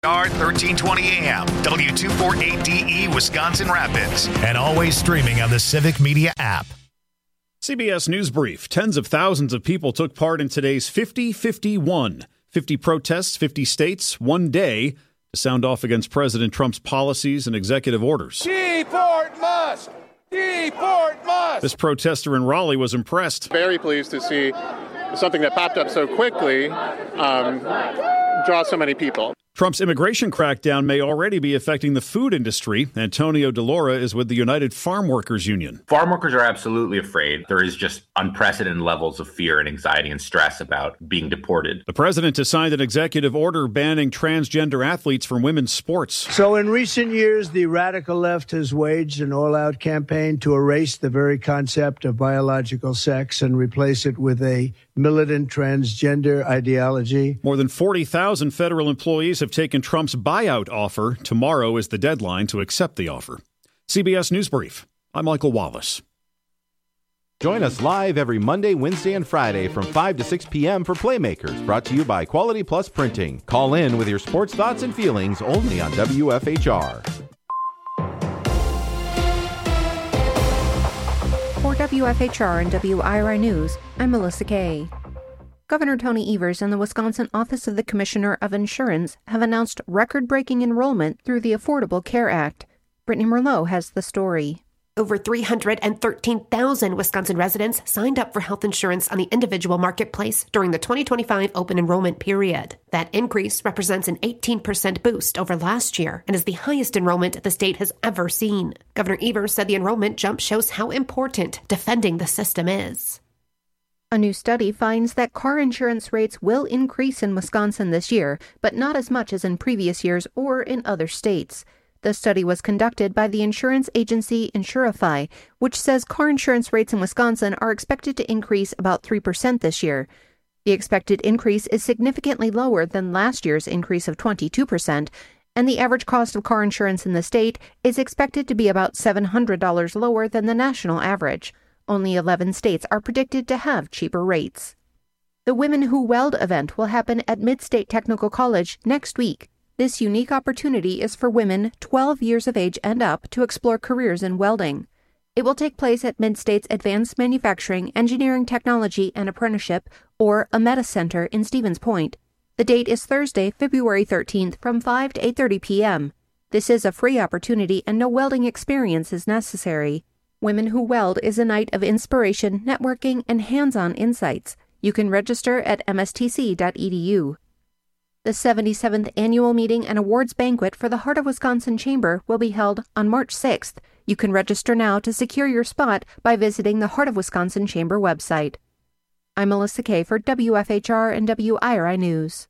1320 AM, W248DE, Wisconsin Rapids, and always streaming on the Civic Media app. CBS News Brief. Tens of thousands of people took part in today's 50-51. 50 protests, 50 states, one day to sound off against President Trump's policies and executive orders. Deport Musk! Deport Musk! This protester in Raleigh was impressed. Very pleased to see something that popped up so quickly draw so many people. Trump's immigration crackdown may already be affecting the food industry. Antonio DeLora is with the United Farm Workers Union. Farm workers are absolutely afraid. There is just unprecedented levels of fear and anxiety and stress about being deported. The president has signed an executive order banning transgender athletes from women's sports. So in recent years, the radical left has waged an all-out campaign to erase the very concept of biological sex and replace it with a militant transgender ideology. More than 40,000 federal employees have taken Trump's buyout offer. Tomorrow is the deadline to accept the offer. CBS News Brief. I'm Michael Wallace. Join us live every Monday, Wednesday, and Friday from 5 to 6 p.m. for Playmakers, brought to you by Quality Plus Printing. Call in with your sports thoughts and feelings only on WFHR. For WFHR and WIRI News, I'm Melissa Kay. Governor Tony Evers and the Wisconsin Office of the Commissioner of Insurance have announced record-breaking enrollment through the Affordable Care Act. Brittany Merlot has the story. Over 313,000 Wisconsin residents signed up for health insurance on the individual marketplace during the 2025 open enrollment period. That increase represents an 18% boost over last year and is the highest enrollment the state has ever seen. Governor Evers said the enrollment jump shows how important defending the system is. A new study finds that car insurance rates will increase in Wisconsin this year, but not as much as in previous years or in other states. The study was conducted by the insurance agency Insurify, which says car insurance rates in Wisconsin are expected to increase about 3% this year. The expected increase is significantly lower than last year's increase of 22%, and the average cost of car insurance in the state is expected to be about $700 lower than the national average. Only 11 states are predicted to have cheaper rates. The Women Who Weld event will happen at Mid-State Technical College next week. This unique opportunity is for women 12 years of age and up to explore careers in welding. It will take place at Mid-State's Advanced Manufacturing, Engineering Technology and Apprenticeship, or AMETA Center in Stevens Point. The date is Thursday, February 13th from 5 to 8:30 p.m. This is a free opportunity and no welding experience is necessary. Women Who Weld is a night of inspiration, networking, and hands-on insights. You can register at mstc.edu. The 77th Annual Meeting and Awards Banquet for the Heart of Wisconsin Chamber will be held on March 6th. You can register now to secure your spot by visiting the Heart of Wisconsin Chamber website. I'm Melissa Kay for WFHR and WIRI News.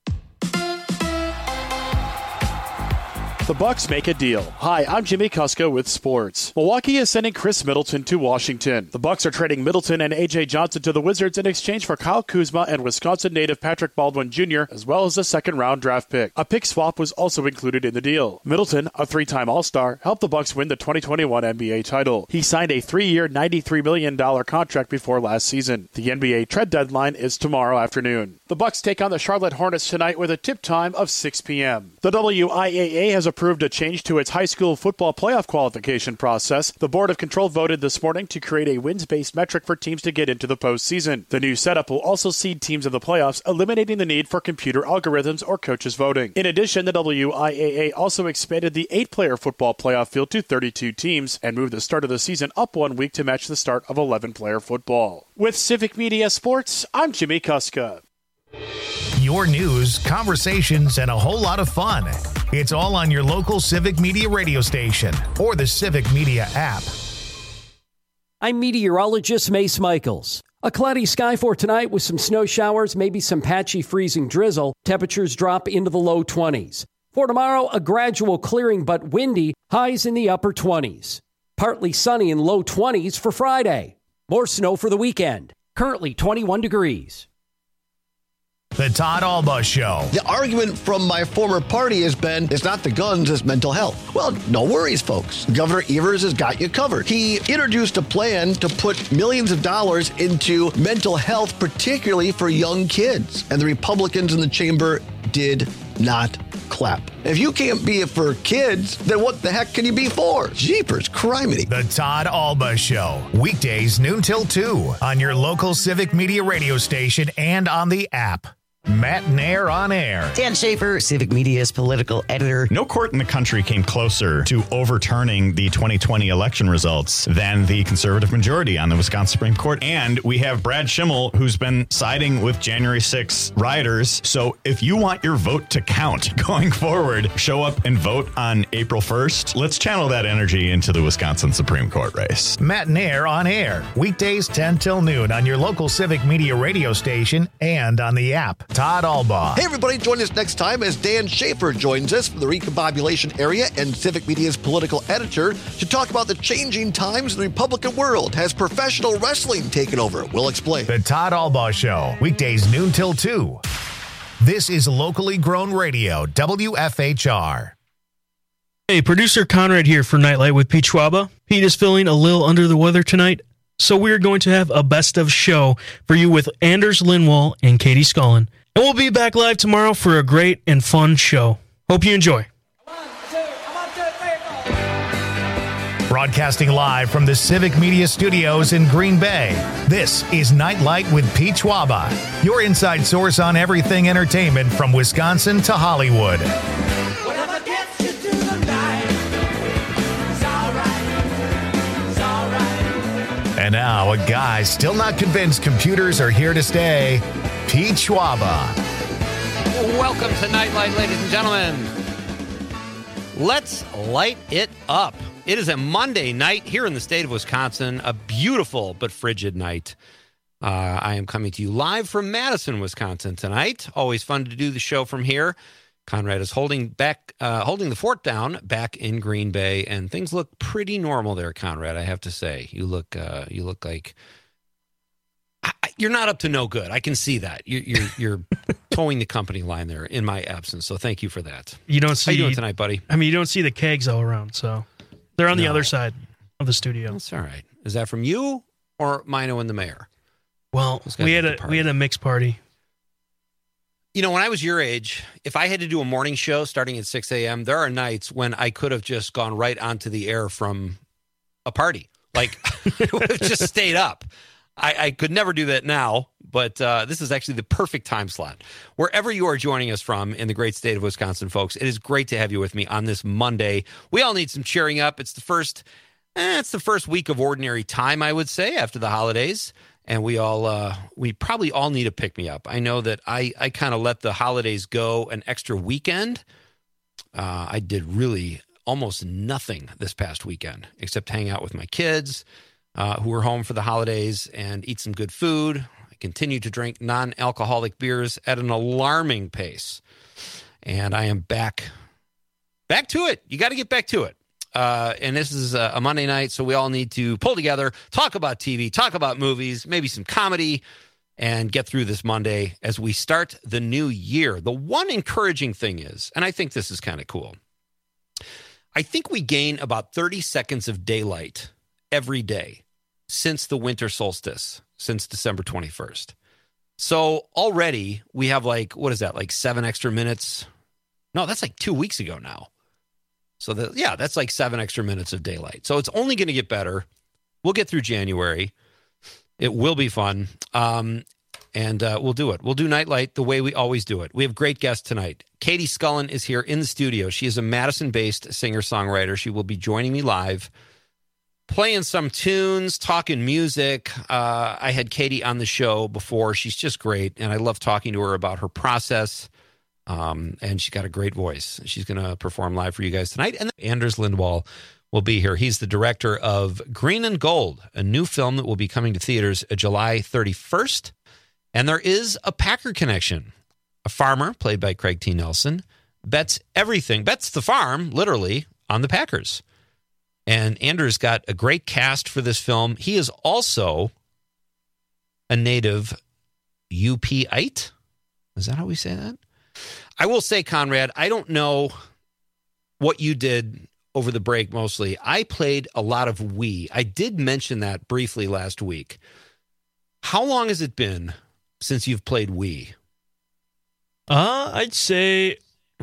The Bucks make a deal. Hi, I'm Jimmy Kuska with sports. Milwaukee is sending Chris Middleton to Washington. The Bucks are trading Middleton and A.J. Johnson to the Wizards in exchange for Kyle Kuzma and Wisconsin native Patrick Baldwin Jr., as well as a second-round draft pick. A pick swap was also included in the deal. Middleton, a three-time All-Star, helped the Bucks win the 2021 NBA title. He signed a 3-year, $93 million contract before last season. The NBA trade deadline is tomorrow afternoon. The Bucks take on the Charlotte Hornets tonight with a tip time of 6 p.m. The WIAA has approved a change to its high school football playoff qualification process. The Board of Control voted this morning to create a wins-based metric for teams to get into the postseason. The new setup will also seed teams in the playoffs, eliminating the need for computer algorithms or coaches voting. In addition, the WIAA also expanded the 8-player football playoff field to 32 teams and moved the start of the season up 1 week to match the start of 11-player football. With Civic Media Sports, I'm Jimmy Kuska. Your news, conversations, and a whole lot of fun. It's all on your local Civic Media radio station or the Civic Media app. I'm meteorologist Mace Michaels. A cloudy sky for tonight with some snow showers, maybe some patchy freezing drizzle. Temperatures drop into the low 20s. For tomorrow, a gradual clearing but windy, highs in the upper 20s. Partly sunny and low 20s for Friday. More snow for the weekend. Currently 21 degrees. The Todd Alba Show. The argument from my former party has been, it's not the guns, it's mental health. Well, no worries, folks. Governor Evers has got you covered. He introduced a plan to put millions of dollars into mental health, particularly for young kids. And the Republicans in the chamber did not clap. If you can't be it for kids, then what the heck can you be for? Jeepers criminy. The Todd Alba Show. Weekdays noon till 2 on your local Civic Media radio station and on the app. Matt Nair on air. Dan Schaefer, Civic Media's political editor. No court in the country came closer to overturning the 2020 election results than the conservative majority on the Wisconsin Supreme Court. And we have Brad Schimmel, who's been siding with January 6 rioters. So if you want your vote to count going forward, show up and vote on April 1st. Let's channel that energy into the Wisconsin Supreme Court race. Matt Nair on air. Weekdays 10 till noon on your local Civic Media radio station and on the app. Todd Alba. Hey, everybody, join us next time as Dan Schaefer joins us from the Recombobulation area and Civic Media's political editor to talk about the changing times in the Republican world. Has professional wrestling taken over? We'll explain. The Todd Alba Show. Weekdays noon till 2. This is locally grown radio, WFHR. Hey, producer Conrad here for Nightlight with Pete Schwaba. Pete is feeling a little under the weather tonight, so we're going to have a best of show for you with Anders Lindwall and Katie Scullin. And we'll be back live tomorrow for a great and fun show. Hope you enjoy. Broadcasting live from the Civic Media Studios in Green Bay, this is Nightlight with Pete Schwaba, your inside source on everything entertainment from Wisconsin to Hollywood. And now, a guy still not convinced computers are here to stay, Pete Schwaba. Welcome to Nightlight, ladies and gentlemen. Let's light it up. It is a Monday night here in the state of Wisconsin, a beautiful but frigid night. I am coming to you live from Madison, Wisconsin tonight. Always fun to do the show from here. Conrad is holding the fort down back in Green Bay, and things look pretty normal there, Conrad. I have to say, you look like you're not up to no good. I can see that you're towing the company line there in my absence. So thank you for that. You don't see. How you doing tonight, buddy? I mean, you don't see the kegs all around, so they're on the other side of the studio. That's all right. Is that from you or Mino and the mayor? Well, we had a mixed party. You know, when I was your age, if I had to do a morning show starting at 6 a.m., there are nights when I could have just gone right onto the air from a party. Like, I would have just stayed up. I could never do that now, but this is actually the perfect time slot. Wherever you are joining us from in the great state of Wisconsin, folks, it is great to have you with me on this Monday. We all need some cheering up. It's the first week of ordinary time, I would say, after the holidays. And we probably all need a pick-me-up. I know that I kind of let the holidays go an extra weekend. I did really almost nothing this past weekend except hang out with my kids who were home for the holidays and eat some good food. I continue to drink non-alcoholic beers at an alarming pace. And I am back to it. You got to get back to it. And this is a Monday night, so we all need to pull together, talk about TV, talk about movies, maybe some comedy, and get through this Monday as we start the new year. The one encouraging thing is, and I think this is kind of cool, I think we gain about 30 seconds of daylight every day since the winter solstice, since December 21st. So already we have like 7 extra minutes? No, that's like 2 weeks ago now. So that's like 7 extra minutes of daylight. So it's only going to get better. We'll get through January. It will be fun. And we'll do it. We'll do Nightlight the way we always do it. We have great guests tonight. Katie Scullin is here in the studio. She is a Madison-based singer-songwriter. She will be joining me live, playing some tunes, talking music. I had Katie on the show before. She's just great, and I love talking to her about her process. And she's got a great voice. She's going to perform live for you guys tonight. And Anders Lindwall will be here. He's the director of Green and Gold, a new film that will be coming to theaters July 31st. And there is a Packer connection. A farmer, played by Craig T. Nelson, bets the farm, literally, on the Packers. And Anders got a great cast for this film. He is also a native UP-ite. Is that how we say that? I will say, Conrad, I don't know what you did over the break mostly. I played a lot of Wii. I did mention that briefly last week. How long has it been since you've played Wii? I'd say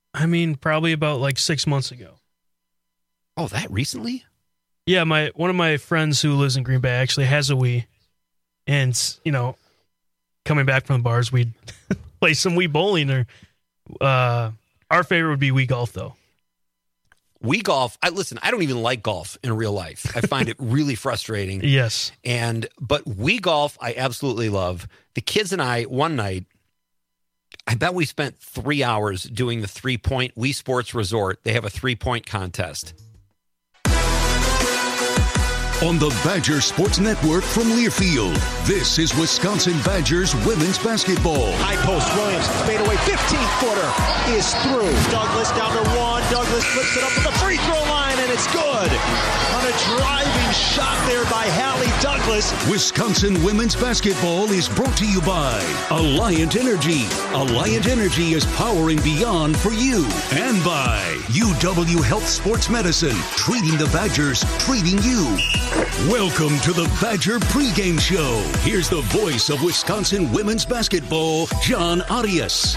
I mean, probably about like 6 months ago. Oh, that recently? Yeah, one of my friends who lives in Green Bay actually has a Wii. And, coming back from the bars, we'd play some Wii bowling. Or our favorite would be Wii golf, though. Wii golf, I don't even like golf in real life. I find it really frustrating. Yes. But Wii golf, I absolutely love. The kids and I, one night, I bet we spent 3 hours doing the 3-point Wii Sports Resort. They have a 3-point contest. On the Badger Sports Network from Learfield, this is Wisconsin Badgers women's basketball. High post, Williams, fadeaway 15-footer is through. Douglas down to one. Douglas flips it up to the free throw line, and it's good. On a driving shot there by Hallie Douglas. Wisconsin women's basketball is brought to you by Alliant Energy. Alliant Energy is powering beyond for you. And by UW Health Sports Medicine, treating the Badgers, treating you. Welcome to the Badger pregame show. Here's the voice of Wisconsin women's basketball, John Arias.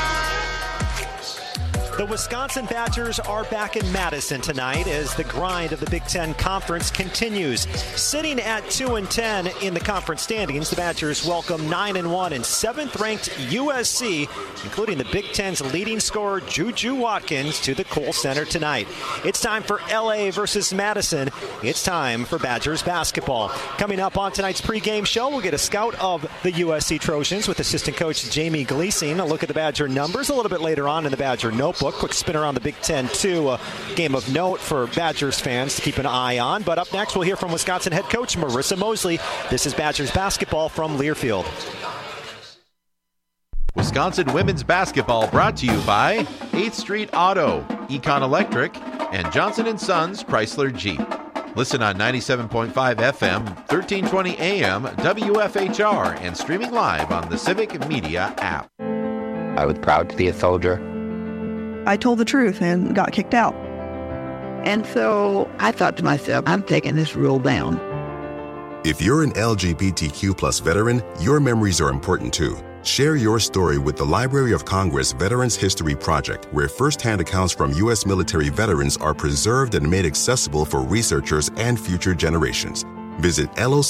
The Wisconsin Badgers are back in Madison tonight as the grind of the Big Ten Conference continues. Sitting at 2-10 in the conference standings, the Badgers welcome 9-1 and 7th-ranked USC, including the Big Ten's leading scorer Juju Watkins, to the Kohl Center tonight. It's time for LA versus Madison. It's time for Badgers basketball. Coming up on tonight's pregame show, we'll get a scout of the USC Trojans with assistant coach Jamie Gleason. A look at the Badger numbers a little bit later on in the Badger Notebook. Quick spin around the Big Ten, too. A game of note for Badgers fans to keep an eye on. But up next, we'll hear from Wisconsin head coach Marissa Mosley. This is Badgers basketball from Learfield. Wisconsin women's basketball brought to you by 8th Street Auto, Econ Electric, and Johnson & Sons Chrysler Jeep. Listen on 97.5 FM, 1320 AM, WFHR, and streaming live on the Civic Media app. I was proud to be a soldier. I told the truth and got kicked out. And so I thought to myself, I'm taking this rule down. If you're an LGBTQ plus veteran, your memories are important too. Share your story with the Library of Congress Veterans History Project, where firsthand accounts from U.S. military veterans are preserved and made accessible for researchers and future generations. Visit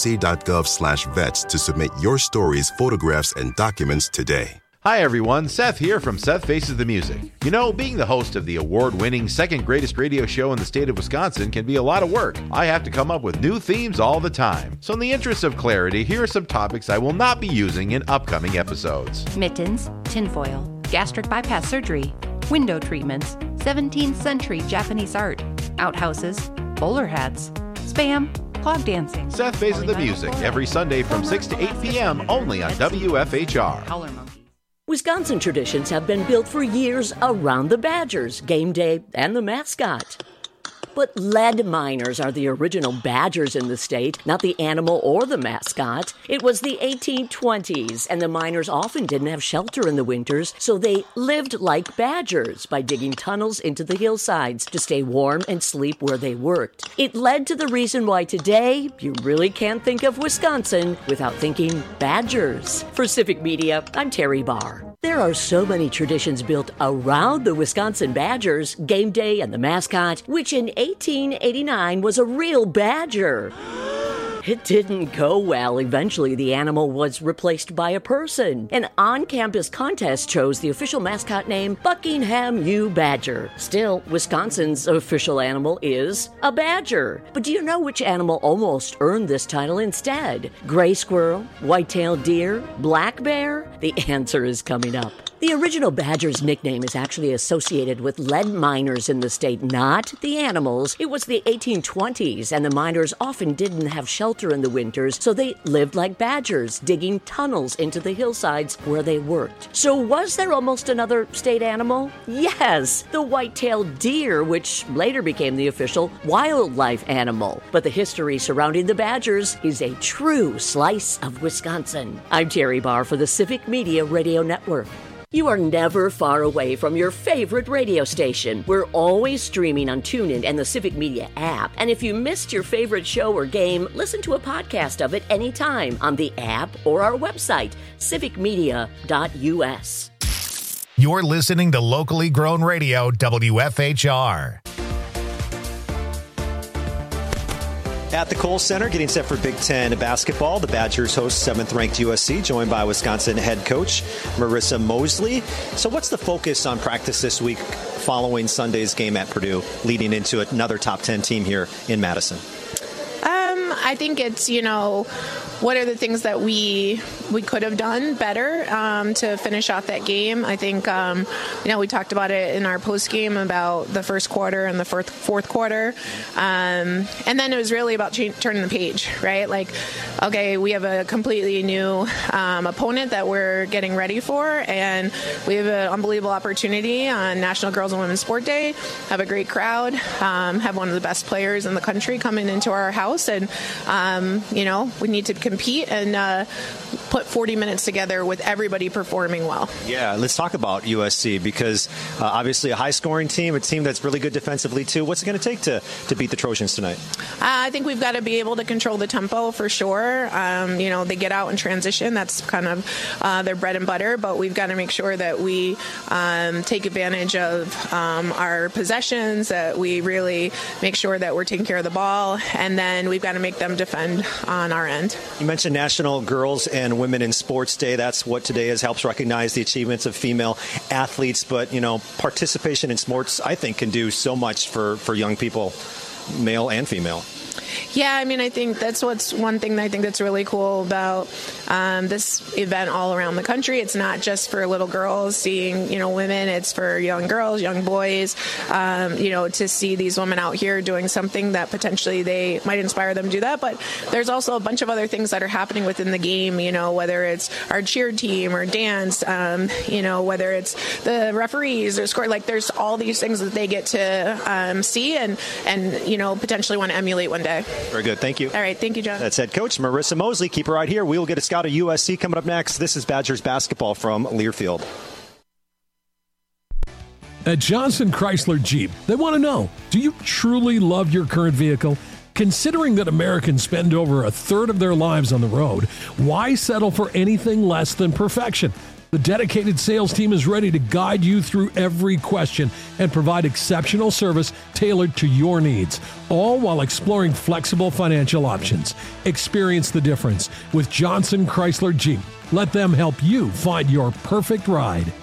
loc.gov/vets to submit your stories, photographs, and documents today. Hi everyone, Seth here from Seth Faces the Music. You know, being the host of the award-winning second greatest radio show in the state of Wisconsin can be a lot of work. I have to come up with new themes all the time. So in the interest of clarity, here are some topics I will not be using in upcoming episodes. Mittens, tinfoil, gastric bypass surgery, window treatments, 17th century Japanese art, outhouses, bowler hats, spam, clog dancing. Seth Faces the Music every Sunday from 6 to 8 p.m. only on WFHR. Wisconsin traditions have been built for years around the Badgers, game day, and the mascot. But lead miners are the original Badgers in the state, not the animal or the mascot. It was the 1820s, and the miners often didn't have shelter in the winters, so they lived like Badgers by digging tunnels into the hillsides to stay warm and sleep where they worked. It led to the reason why today you really can't think of Wisconsin without thinking Badgers. For Civic Media, I'm Terry Barr. There are so many traditions built around the Wisconsin Badgers, game day and the mascot, which in 1889 was a real badger. It didn't go well. Eventually, the animal was replaced by a person. An on-campus contest chose the official mascot name Buckingham U. Badger. Still, Wisconsin's official animal is a badger. But do you know which animal almost earned this title instead? Gray squirrel, white-tailed deer, black bear? The answer is coming up. The original Badger's nickname is actually associated with lead miners in the state, not the animals. It was the 1820s, and the miners often didn't have shelter in the winters, so they lived like badgers, digging tunnels into the hillsides where they worked. So was there almost another state animal? Yes, the white-tailed deer, which later became the official wildlife animal. But the history surrounding the Badgers is a true slice of Wisconsin. I'm Terry Barr for the Civic Media Radio Network. You are never far away from your favorite radio station. We're always streaming on TuneIn and the Civic Media app. And if you missed your favorite show or game, listen to a podcast of it anytime on the app or our website, civicmedia.us. You're listening to locally grown radio, WFHR. At the Kohl Center, getting set for Big Ten basketball, the Badgers host 7th-ranked USC, joined by Wisconsin head coach Marissa Mosley. So what's the focus on practice this week following Sunday's game at Purdue, leading into another top 10 team here in Madison? I think it's, what are the things that we could have done better to finish off that game. I think, we talked about it in our post game about the first quarter and the fourth quarter. And then it was really about turning the page, right? Like, okay, we have a completely new opponent that we're getting ready for, and we have an unbelievable opportunity on National Girls and Women's Sport Day, have a great crowd, have one of the best players in the country coming into our house, and, we need to compete and put 40 minutes together with everybody performing well. Yeah, let's talk about USC because obviously a high-scoring team, a team that's really good defensively too. What's it going to take to beat the Trojans tonight? I think we've got to be able to control the tempo for sure. They get out in transition. That's kind of their bread and butter, but we've got to make sure that we take advantage of our possessions, that we really make sure that we're taking care of the ball, and then we've got to make them defend on our end. You mentioned National Girls and Women in Sports Day. That's what today is, helps recognize the achievements of female athletes. But, participation in sports, I think, can do so much for young people, male and female. Yeah, I think that's one thing that I think that's really cool about this event all around the country. It's not just for little girls seeing, women. It's for young girls, young boys, to see these women out here doing something that potentially they might inspire them to do that. But there's also a bunch of other things that are happening within the game, whether it's our cheer team or dance, whether it's the referees or score. Like, there's all these things that they get to see and potentially want to emulate one day. Very good. Thank you. All right. Thank you, John. That's head coach Marissa Mosley. Keep her right here. We will get a scout of USC coming up next. This is Badgers basketball from Learfield. At Johnson Chrysler Jeep, they want to know, do you truly love your current vehicle? Considering that Americans spend over a third of their lives on the road, why settle for anything less than perfection? The dedicated sales team is ready to guide you through every question and provide exceptional service tailored to your needs, all while exploring flexible financial options. Experience the difference with Johnson Chrysler Jeep. Let them help you find your perfect ride.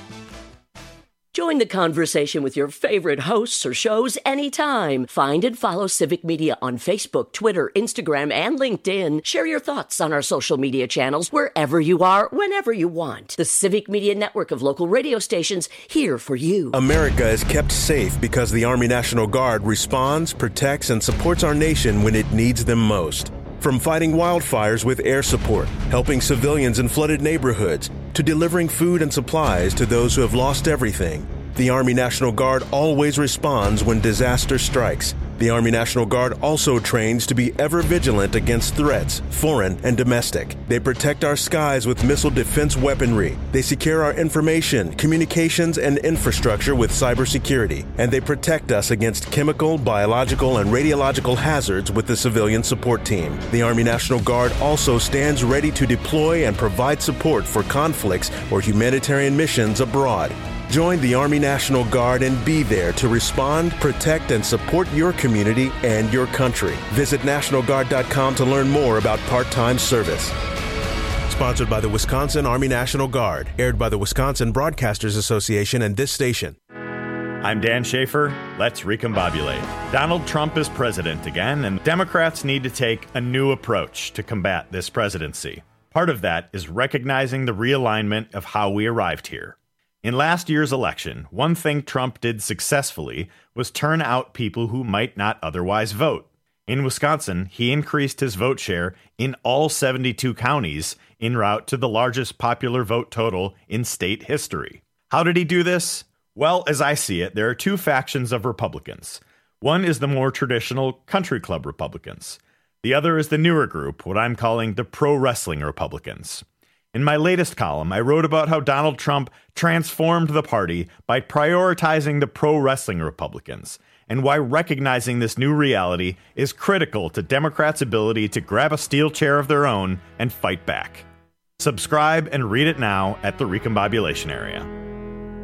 Join the conversation with your favorite hosts or shows anytime. Find and follow Civic Media on Facebook, Twitter, Instagram, and LinkedIn. Share your thoughts on our social media channels wherever you are, whenever you want. The Civic Media network of local radio stations here for you. America is kept safe because the Army National Guard responds, protects, and supports our nation when it needs them most. From fighting wildfires with air support, helping civilians in flooded neighborhoods, to delivering food and supplies to those who have lost everything, the Army National Guard always responds when disaster strikes. The Army National Guard also trains to be ever vigilant against threats, foreign and domestic. They protect our skies with missile defense weaponry. They secure our information, communications, and infrastructure with cybersecurity. And they protect us against chemical, biological, and radiological hazards with the civilian support team. The Army National Guard also stands ready to deploy and provide support for conflicts or humanitarian missions abroad. Join the Army National Guard and be there to respond, protect, and support your community and your country. Visit NationalGuard.com to learn more about part-time service. Sponsored by the Wisconsin Army National Guard. Aired by the Wisconsin Broadcasters Association and this station. I'm Dan Schaefer. Let's recombobulate. Donald Trump is president again, and Democrats need to take a new approach to combat this presidency. Part of that is recognizing the realignment of how we arrived here. In last year's election, one thing Trump did successfully was turn out people who might not otherwise vote. In Wisconsin, he increased his vote share in all 72 counties en route to the largest popular vote total in state history. How did he do this? Well, as I see it, there are two factions of Republicans. One is the more traditional country club Republicans. The other is the newer group, what I'm calling the pro-wrestling Republicans. In my latest column, I wrote about how Donald Trump transformed the party by prioritizing the pro-wrestling Republicans, and why recognizing this new reality is critical to Democrats' ability to grab a steel chair of their own and fight back. Subscribe and read it now at the Recombobulation Area.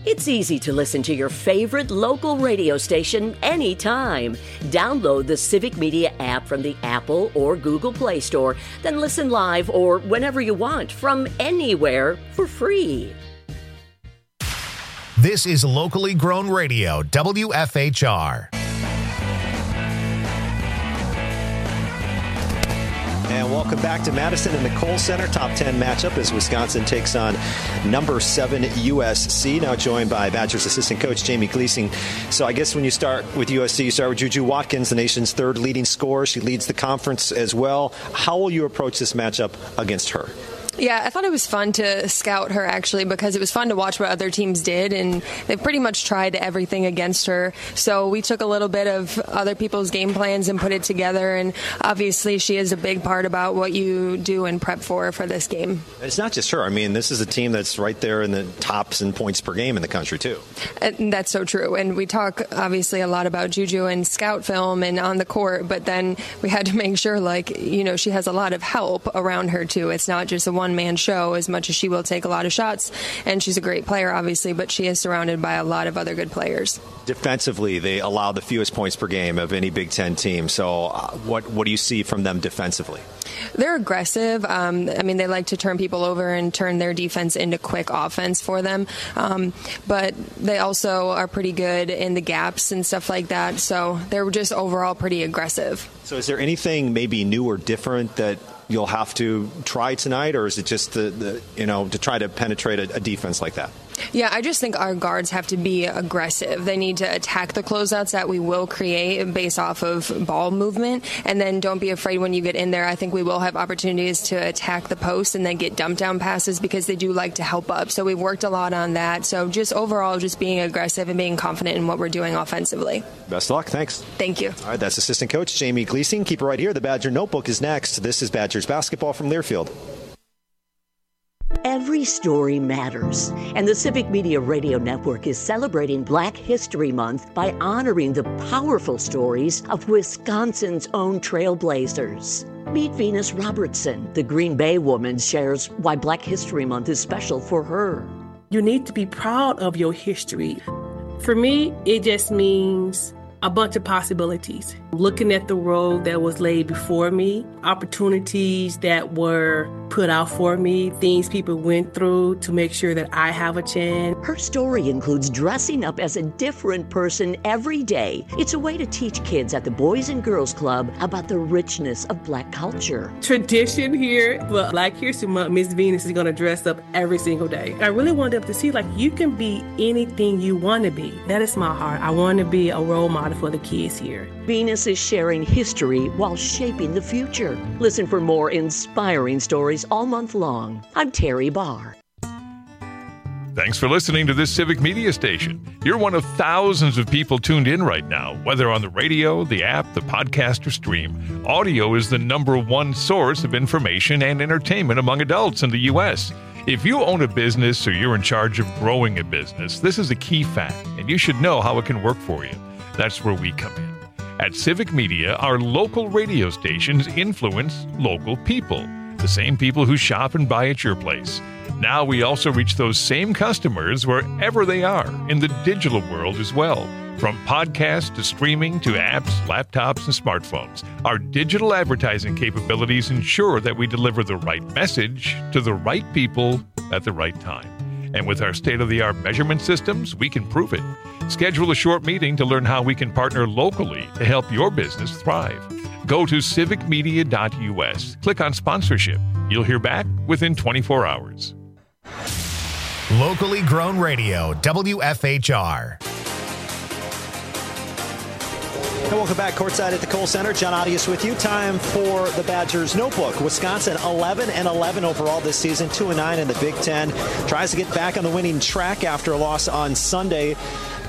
It's easy to listen to your favorite local radio station anytime. Download the Civic Media app from the Apple or Google Play Store, then listen live or whenever you want from anywhere for free. This is locally grown radio, WFHR. And welcome back to Madison in the Kohl Center. Top 10 matchup as Wisconsin takes on number 7 USC. Now joined by Badgers assistant coach Jamie Gleasing. So I guess when you start with USC, you start with Juju Watkins, the nation's 3rd leading scorer. She leads the conference as well. How will you approach this matchup against her? Yeah, I thought it was fun to scout her, actually, because it was fun to watch what other teams did, and they pretty much tried everything against her. So we took a little bit of other people's game plans and put it together, and obviously she is a big part about what you do and prep for this game. It's not just her. I mean, this is a team that's right there in the tops in points per game in the country, too. And that's so true. And we talk, obviously, a lot about Juju and scout film and on the court, but then we had to make sure, she has a lot of help around her, too. It's not just a one-man show as much as she will take a lot of shots, and she's a great player, obviously, but she is surrounded by a lot of other good players. Defensively, they allow the fewest points per game of any Big Ten team. So what do you see from them defensively? They're aggressive. They like to turn people over and turn their defense into quick offense for them. But they also are pretty good in the gaps and stuff like that. So they're just overall pretty aggressive. So is there anything maybe new or different that you'll have to try tonight, or is it just to try to penetrate a defense like that? Yeah, I just think our guards have to be aggressive. They need to attack the closeouts that we will create based off of ball movement, and then don't be afraid when you get in there. I think we will have opportunities to attack the post and then get dump down passes because they do like to help up. So we've worked a lot on that. So just overall, just being aggressive and being confident in what we're doing offensively. Best of luck. Thanks. Thank you. All right, that's assistant coach Jamie Gleasing. Keep it right here. The Badger Notebook is next. This is Badgers basketball from Learfield. Every story matters, and the Civic Media Radio Network is celebrating Black History Month by honoring the powerful stories of Wisconsin's own trailblazers. Meet Venus Robertson. The Green Bay woman shares why Black History Month is special for her. You need to be proud of your history. For me, it just means a bunch of possibilities. Looking at the road that was laid before me, opportunities that were put out for me, things people went through to make sure that I have a chance. Her story includes dressing up as a different person every day. It's a way to teach kids at the Boys and Girls Club about the richness of Black culture. Tradition here, for Black History Month, Miss Venus is going to dress up every single day. I really wanted them to see, you can be anything you want to be. That is my heart. I want to be a role model for the kids here. Venus is sharing history while shaping the future. Listen for more inspiring stories all month long. I'm Terry Barr. Thanks for listening to this Civic Media station. You're one of thousands of people tuned in right now, whether on the radio, the app, the podcast, or stream. Audio is the #1 source of information and entertainment among adults in the U.S. If you own a business or you're in charge of growing a business, this is a key fact, and you should know how it can work for you. That's where we come in. At Civic Media, our local radio stations influence local people, the same people who shop and buy at your place. Now we also reach those same customers wherever they are in the digital world as well. From podcasts to streaming to apps, laptops, and smartphones, our digital advertising capabilities ensure that we deliver the right message to the right people at the right time. And with our state-of-the-art measurement systems, we can prove it. Schedule a short meeting to learn how we can partner locally to help your business thrive. Go to civicmedia.us. Click on sponsorship. You'll hear back within 24 hours. Locally grown radio, WFHR. And welcome back courtside at the Kohl Center. John Audius with you. Time for the Badgers Notebook. Wisconsin 11-11 overall this season, 2-9 in the Big Ten. Tries to get back on the winning track after a loss on Sunday.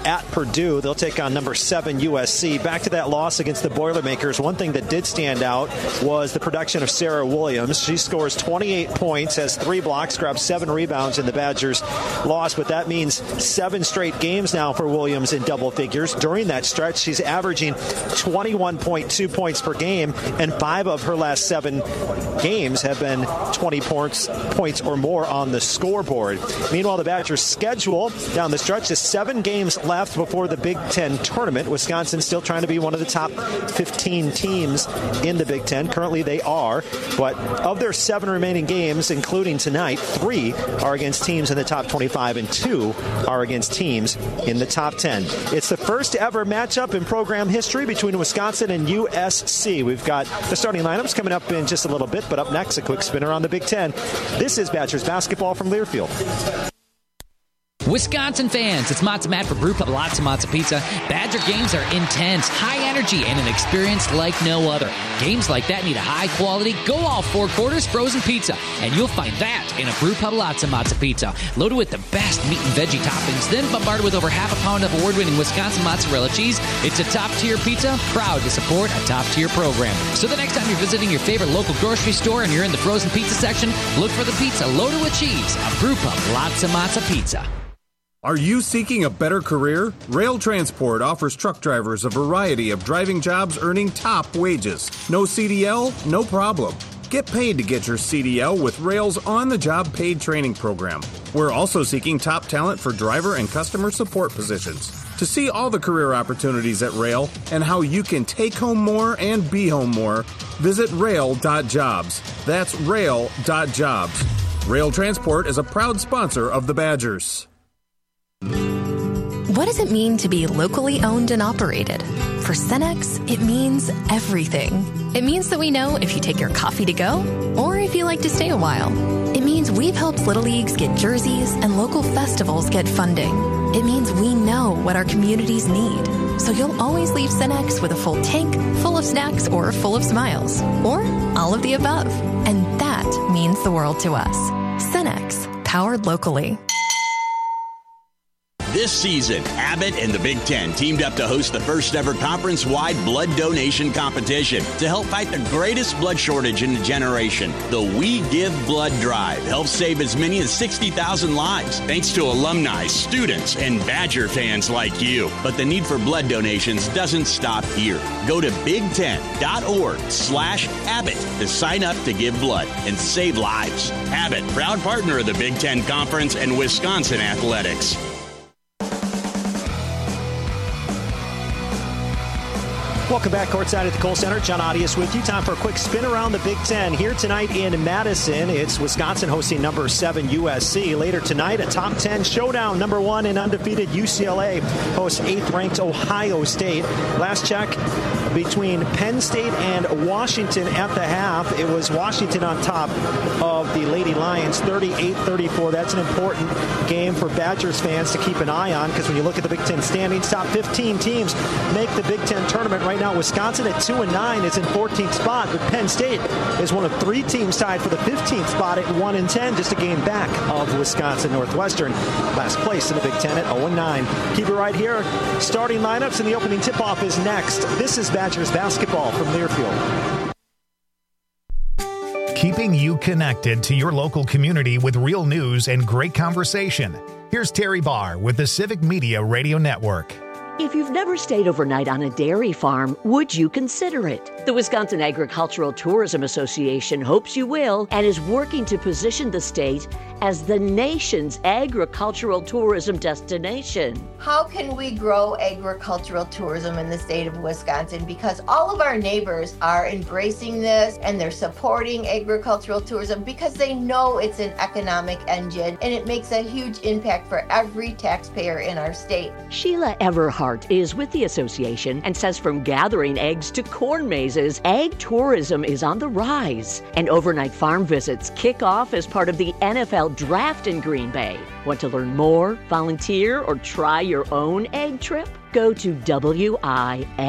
at Purdue. They'll take on number 7 USC. Back to that loss against the Boilermakers, one thing that did stand out was the production of Sarah Williams. She scores 28 points, has 3 blocks, grabs 7 rebounds in the Badgers' loss, but that means 7 straight games now for Williams in double figures. During that stretch, she's averaging 21.2 points per game, and 5 of her last 7 games have been 20 points or more on the scoreboard. Meanwhile, the Badgers' schedule down the stretch is 7 games left before the Big Ten tournament. Wisconsin still trying to be one of the top 15 teams in the Big Ten. Currently they are, but of their 7 remaining games, including tonight, 3 are against teams in the top 25 and 2 are against teams in the top 10. It's the first ever matchup in program history between Wisconsin and USC. We've got the starting lineups coming up in just a little bit, but up next, a quick spinner on the Big Ten. This is Badgers basketball from Learfield. Wisconsin fans, it's Matza Matt for Brew Pub Lots of Matza Pizza. Badger games are intense, high energy, and an experience like no other. Games like that need a high-quality, go-all 4 quarters frozen pizza, and you'll find that in a Brew Pub Lots of Matza Pizza. Loaded with the best meat and veggie toppings, then bombarded with over half a pound of award-winning Wisconsin mozzarella cheese. It's a top-tier pizza, proud to support a top-tier program. So the next time you're visiting your favorite local grocery store and you're in the frozen pizza section, look for the pizza loaded with cheese, a Brew Pub Lots of Matza Pizza. Are you seeking a better career? Rail Transport offers truck drivers a variety of driving jobs earning top wages. No CDL? No problem. Get paid to get your CDL with Rail's on-the-job paid training program. We're also seeking top talent for driver and customer support positions. To see all the career opportunities at Rail and how you can take home more and be home more, visit rail.jobs. That's rail.jobs. Rail Transport is a proud sponsor of the Badgers. What does it mean to be locally owned and operated? For Cenex, it means everything. It means that we know if you take your coffee to go or if you like to stay a while. It means we've helped Little Leagues get jerseys and local festivals get funding. It means we know what our communities need. So you'll always leave Cenex with a full tank, full of snacks, or full of smiles. Or all of the above. And that means the world to us. Cenex, powered locally. This season, Abbott and the Big Ten teamed up to host the first ever conference-wide blood donation competition to help fight the greatest blood shortage in a generation. The We Give Blood Drive helps save as many as 60,000 lives, thanks to alumni, students, and Badger fans like you. But the need for blood donations doesn't stop here. Go to big10.org/Abbott to sign up to give blood and save lives. Abbott, proud partner of the Big Ten Conference and Wisconsin Athletics. Welcome back courtside at the Kohl Center. John Audius with you. Time for a quick spin around the Big Ten. Here tonight in Madison, it's Wisconsin hosting number 7 USC. Later tonight, a top 10 showdown. Number 1 and undefeated UCLA hosts 8th-ranked Ohio State. Last check between Penn State and Washington at the half. It was Washington on top of the Lady Lions, 38-34. That's an important game for Badgers fans to keep an eye on, because when you look at the Big Ten standings, top 15 teams make the Big Ten tournament. Right now, Wisconsin at 2-9 is in 14th spot, but Penn State is one of 3 teams tied for the 15th spot at 1-10, just a game back of Wisconsin Northwestern, last place in the Big Ten at 0-9. Keep it right here. Starting lineups and the opening tip-off is next. This is Badgers basketball from Learfield. Keeping you connected to your local community with real news and great conversation. Here's Terry Barr with the Civic Media Radio Network. If you've never stayed overnight on a dairy farm, would you consider it? The Wisconsin Agricultural Tourism Association hopes you will and is working to position the state as the nation's agricultural tourism destination. How can we grow agricultural tourism in the state of Wisconsin? Because all of our neighbors are embracing this and they're supporting agricultural tourism because they know it's an economic engine and it makes a huge impact for every taxpayer in our state. Sheila Everhart is with the association and says from gathering eggs to corn mazes, ag tourism is on the rise. And overnight farm visits kick off as part of the NFL Draft in Green Bay. Want to learn more, volunteer, or try your own egg trip? Go to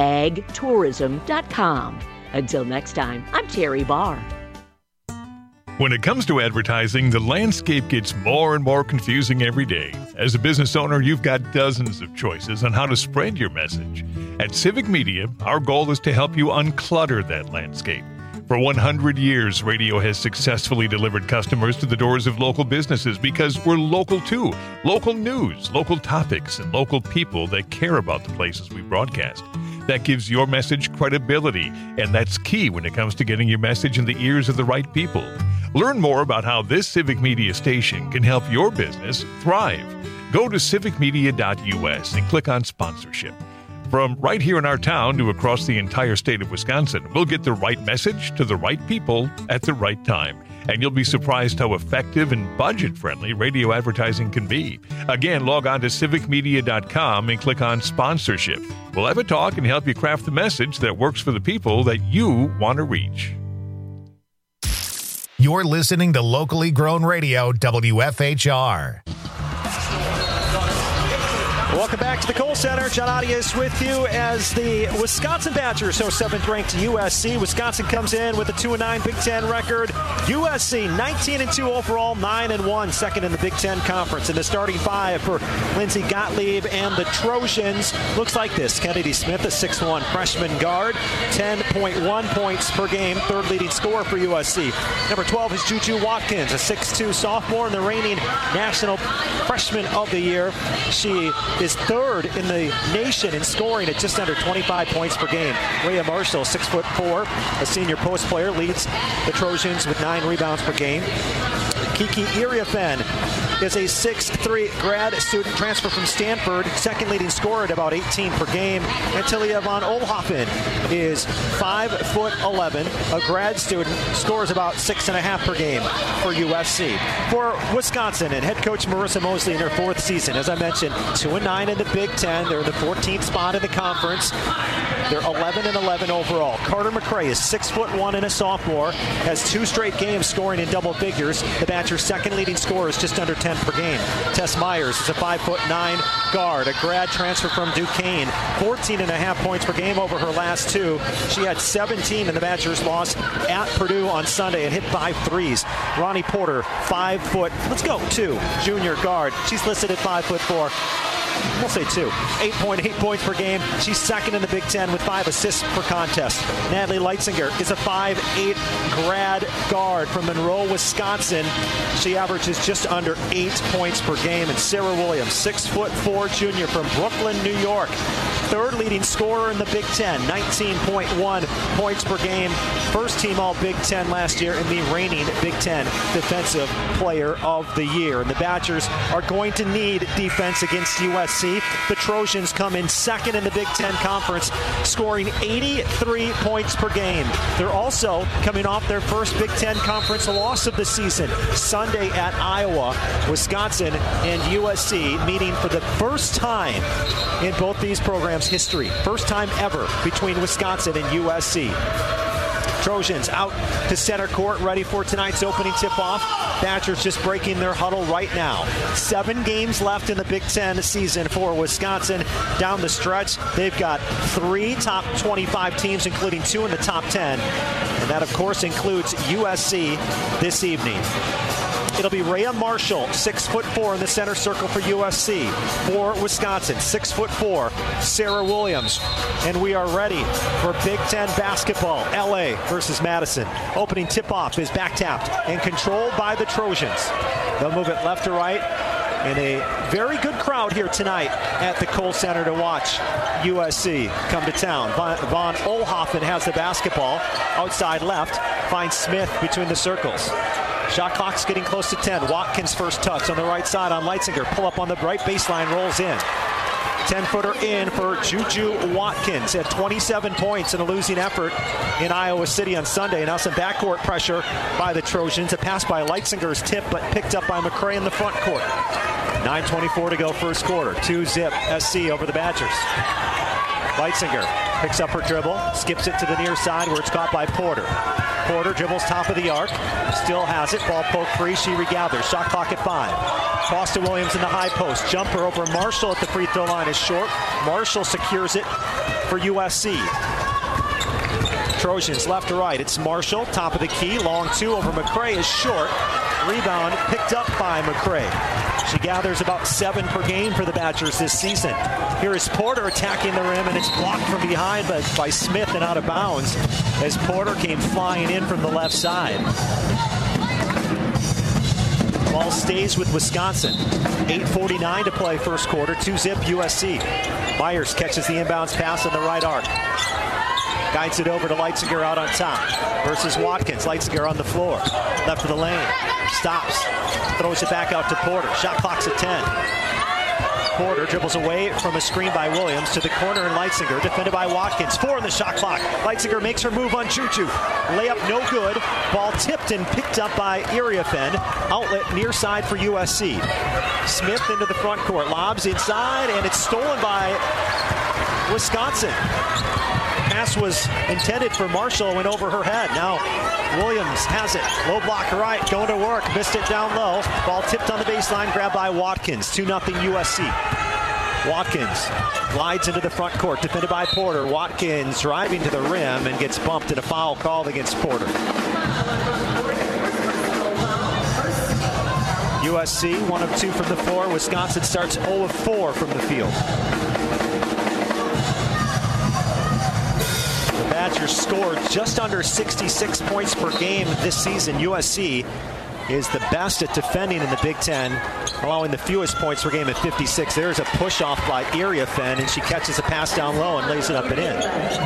wiagtourism.com. Until next time, I'm Terry Barr. When it comes to advertising, the landscape gets more and more confusing every day. As a business owner, you've got dozens of choices on how to spread your message. At Civic Media, our goal is to help you unclutter that landscape. For 100 years, radio has successfully delivered customers to the doors of local businesses because we're local too. Local news, local topics, and local people that care about the places we broadcast. That gives your message credibility, and that's key when it comes to getting your message in the ears of the right people. Learn more about how this Civic Media station can help your business thrive. Go to civicmedia.us and click on sponsorship. From right here in our town to across the entire state of Wisconsin, we'll get the right message to the right people at the right time. And you'll be surprised how effective and budget-friendly radio advertising can be. Again, log on to civicmedia.com and click on sponsorship. We'll have a talk and help you craft the message that works for the people that you want to reach. You're listening to locally grown radio, WFHR. Welcome back to the Kohl Center. John Audius with you as the Wisconsin Badgers host 7th-ranked USC. Wisconsin comes in with a 2-9 Big Ten record. USC 19-2 overall, 9-1, second in the Big Ten Conference. And the starting five for Lindsey Gottlieb and the Trojans looks like this. Kennedy Smith, a 6'1 freshman guard, 10.1 points per game, third leading scorer for USC. Number 12 is Juju Watkins, a 6'2 sophomore and the reigning National Freshman of the Year. She is third in the nation in scoring at just under 25 points per game. Rhea Marshall, 6'4", a senior post player, leads the Trojans with 9 rebounds per game. Kiki Iriafen is a 6'3 grad student transfer from Stanford, second leading scorer at about 18 per game. And Talia von Oelhoffen is 5'11", a grad student, scores about 6.5 per game for USC. For Wisconsin and head coach Marissa Mosley in her 4th season, as I mentioned, 2-9 in the Big Ten. They're in the 14th spot in the conference. They're 11-11 overall. Carter McRae is 6'1" and a sophomore, has 2 straight games scoring in double figures. The Badgers' second leading scorer is just under 10 per game. Tess Myers is a 5'9" guard, a grad transfer from Duquesne, 14.5 points per game over her last 2. She had 17 in the Badgers' loss at Purdue on Sunday and hit 5 threes. Ronnie Porter, 2, junior guard. She's listed at 5'4". We'll say 2. 8.8 points per game. She's second in the Big Ten with 5 assists per contest. Natalie Leitzinger is a 5'8" grad guard from Monroe, Wisconsin. She averages just under 8 points per game. And Sarah Williams, 6'4" junior from Brooklyn, New York. Third leading scorer in the Big Ten, 19.1 points per game. First team All Big Ten last year and the reigning Big Ten Defensive Player of the Year. And the Badgers are going to need defense against USC. The Trojans come in second in the Big Ten Conference, scoring 83 points per game. They're also coming off their first Big Ten Conference loss of the season, Sunday at Iowa. Wisconsin and USC meeting for the first time in both these programs' history. First time ever between Wisconsin and USC. Trojans out to center court, ready for tonight's opening tip-off. Badgers just breaking their huddle right now. 7 games left in the Big Ten season for Wisconsin. Down the stretch, they've got 3 top 25 teams, including 2 in the top 10. And that, of course, includes USC this evening. It'll be Rhea Marshall, 6'4" in the center circle for USC. For Wisconsin, 6'4", Sarah Williams. And we are ready for Big Ten basketball. LA versus Madison. Opening tip-off is back-tapped and controlled by the Trojans. They'll move it left to right. And a very good crowd here tonight at the Kohl Center to watch USC come to town. Von Oelhoffen has the basketball. Outside left, finds Smith between the circles. Shot clock's getting close to 10. Watkins first touch on the right side on Leitzinger. Pull up on the right baseline, rolls in. 10-footer in for Juju Watkins at 27 points in a losing effort in Iowa City on Sunday. Now some backcourt pressure by the Trojans. A pass by Leitzinger's tip, but picked up by McRae in the front court. 9:24 to go first quarter. 2-zip SC over the Badgers. Leitzinger picks up her dribble, skips it to the near side where it's caught by Porter. Porter dribbles top of the arc, still has it, ball poke free, she regathers, shot clock at 5. Toss to Williams in the high post, jumper over Marshall at the free throw line is short. Marshall secures it for USC. Trojans left to right. It's Marshall, top of the key. Long two over McCray is short. Rebound picked up by McCray. She gathers about 7 per game for the Badgers this season. Here is Porter attacking the rim, and it's blocked from behind by Smith and out of bounds as Porter came flying in from the left side. Ball stays with Wisconsin. 8:49 to play first quarter. 2-zip USC. Myers catches the inbounds pass on the right arc. Guides it over to Leitzinger out on top versus Watkins. Leitzinger on the floor. Left of the lane. Stops. Throws it back out to Porter. Shot clock's at 10. Porter dribbles away from a screen by Williams to the corner, and Leitzinger defended by Watkins. 4 on the shot clock. Leitzinger makes her move on Chuchu. Layup no good. Ball tipped and picked up by Iriafen. Outlet near side for USC. Smith into the front court. Lobs inside, and it's stolen by Wisconsin. Pass was intended for Marshall, went over her head. Now Williams has it. Low block right, going to work. Missed it down low. Ball tipped on the baseline, grabbed by Watkins. 2-0 USC. Watkins glides into the front court, defended by Porter. Watkins driving to the rim and gets bumped, and a foul called against Porter. USC 1 of 2 from the floor. Wisconsin starts 0 of 4 from the field. The Badgers scored just under 66 points per game this season. USC is the best at defending in the Big Ten, allowing the fewest points per game at 56. There's a push-off by Iriafen, and she catches a pass down low and lays it up and in.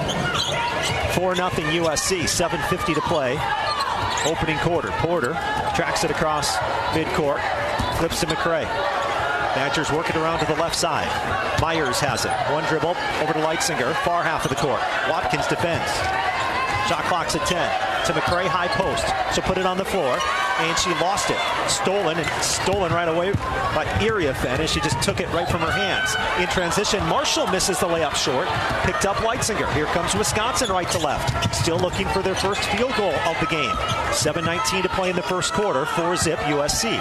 4-0 USC, 7:50 to play. Opening quarter. Porter tracks it across midcourt, flips to McCray. Badgers working around to the left side. Myers has it. One dribble over to Leitzinger, far half of the court. Watkins defends. Shot clock's at 10. To McCray, high post. She'll put it on the floor, and she lost it. Stolen right away by Iriafen, and she just took it right from her hands. In transition, Marshall misses the layup short. Picked up Leitzinger. Here comes Wisconsin right to left. Still looking for their first field goal of the game. 7:19 to play in the first quarter. 4-zip USC.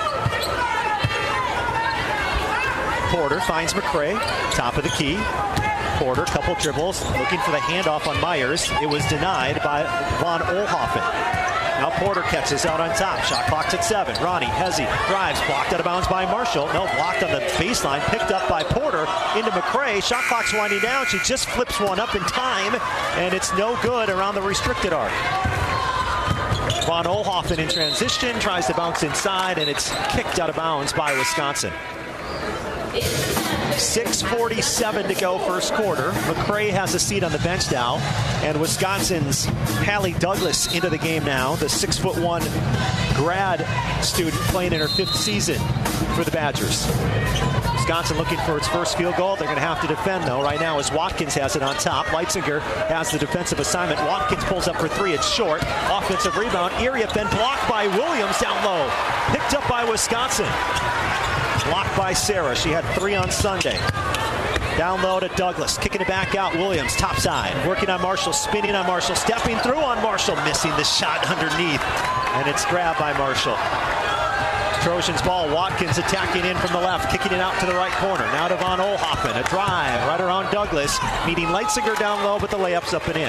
Porter finds McCray, top of the key. Porter, couple dribbles, looking for the handoff on Myers. It was denied by Von Oelhoffen. Now Porter catches out on top. Shot clock's at 7. Ronnie Hezzy drives, blocked out of bounds by Marshall. No, blocked on the baseline, picked up by Porter into McCray. Shot clock's winding down. She just flips one up in time, and it's no good around the restricted arc. Von Oelhoffen in transition, tries to bounce inside, and it's kicked out of bounds by Wisconsin. 6:47 to go first quarter. McCray has a seat on the bench now, and Wisconsin's Hallie Douglas into the game now, the 6'1" grad student playing in her 5th season for the Badgers. Wisconsin looking for its first field goal. They're going to have to defend, though, right now as Watkins has it on top. Leitzinger has the defensive assignment. Watkins pulls up for 3. It's short. Offensive rebound. Iriafen blocked by Williams down low. Picked up by Wisconsin. Blocked by Sarah. She had 3 on Sunday. Down low to Douglas. Kicking it back out. Williams, top side. Working on Marshall. Spinning on Marshall. Stepping through on Marshall. Missing the shot underneath. And it's grabbed by Marshall. Trojans ball. Watkins attacking in from the left. Kicking it out to the right corner. Now to Von Oelhoffen. A drive right around Douglas. Meeting Leitzinger down low, but the layup's up and in.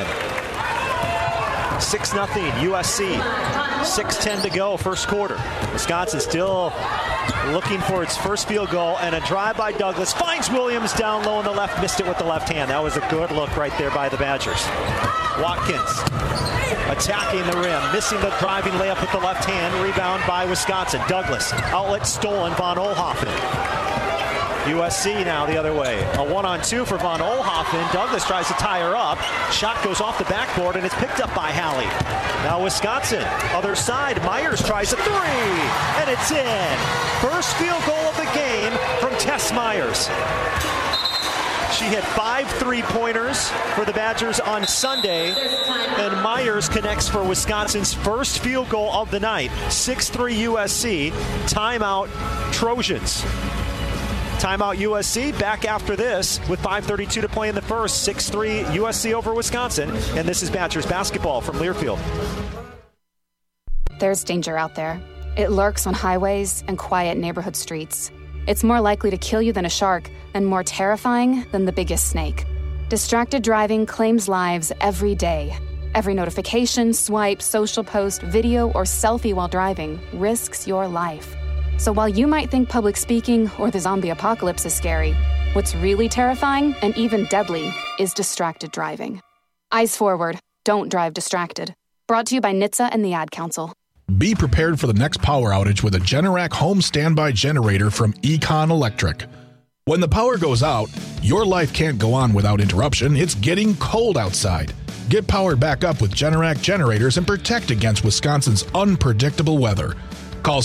6-0 USC. 6:10 to go first quarter. Wisconsin still looking for its first field goal, and a drive by Douglas finds Williams down low on the left, missed it with the left hand. That was a good look right there by the Badgers. Watkins attacking the rim, missing the driving layup with the left hand. Rebound by Wisconsin. Douglas, outlet stolen. Von Oelhoffen. USC now the other way. A 1-on-2 for Von Oelhoffen. Douglas tries to tie her up. Shot goes off the backboard, and it's picked up by Hallie. Now Wisconsin, other side. Myers tries a 3, and it's in. First field goal of the game from Tess Myers. She hit 5 3-pointers for the Badgers on Sunday, and Myers connects for Wisconsin's first field goal of the night. 6-3 USC. Timeout Trojans. Timeout USC, back after this with 5:32 to play in the first. 6-3 USC over Wisconsin, and this is Badgers basketball from Learfield. There's danger out there. It lurks on highways and quiet neighborhood streets. It's more likely to kill you than a shark, and more terrifying than the biggest snake. Distracted driving claims lives every day. Every notification, swipe, social post, video, or selfie while driving risks your life. So while you might think public speaking or the zombie apocalypse is scary, what's really terrifying and even deadly is distracted driving. Eyes forward. Don't drive distracted. Brought to you by NHTSA and the Ad Council. Be prepared for the next power outage with a Generac home standby generator from Econ Electric. When the power goes out, your life can't go on without interruption. It's getting cold outside. Get powered back up with Generac generators and protect against Wisconsin's unpredictable weather. Call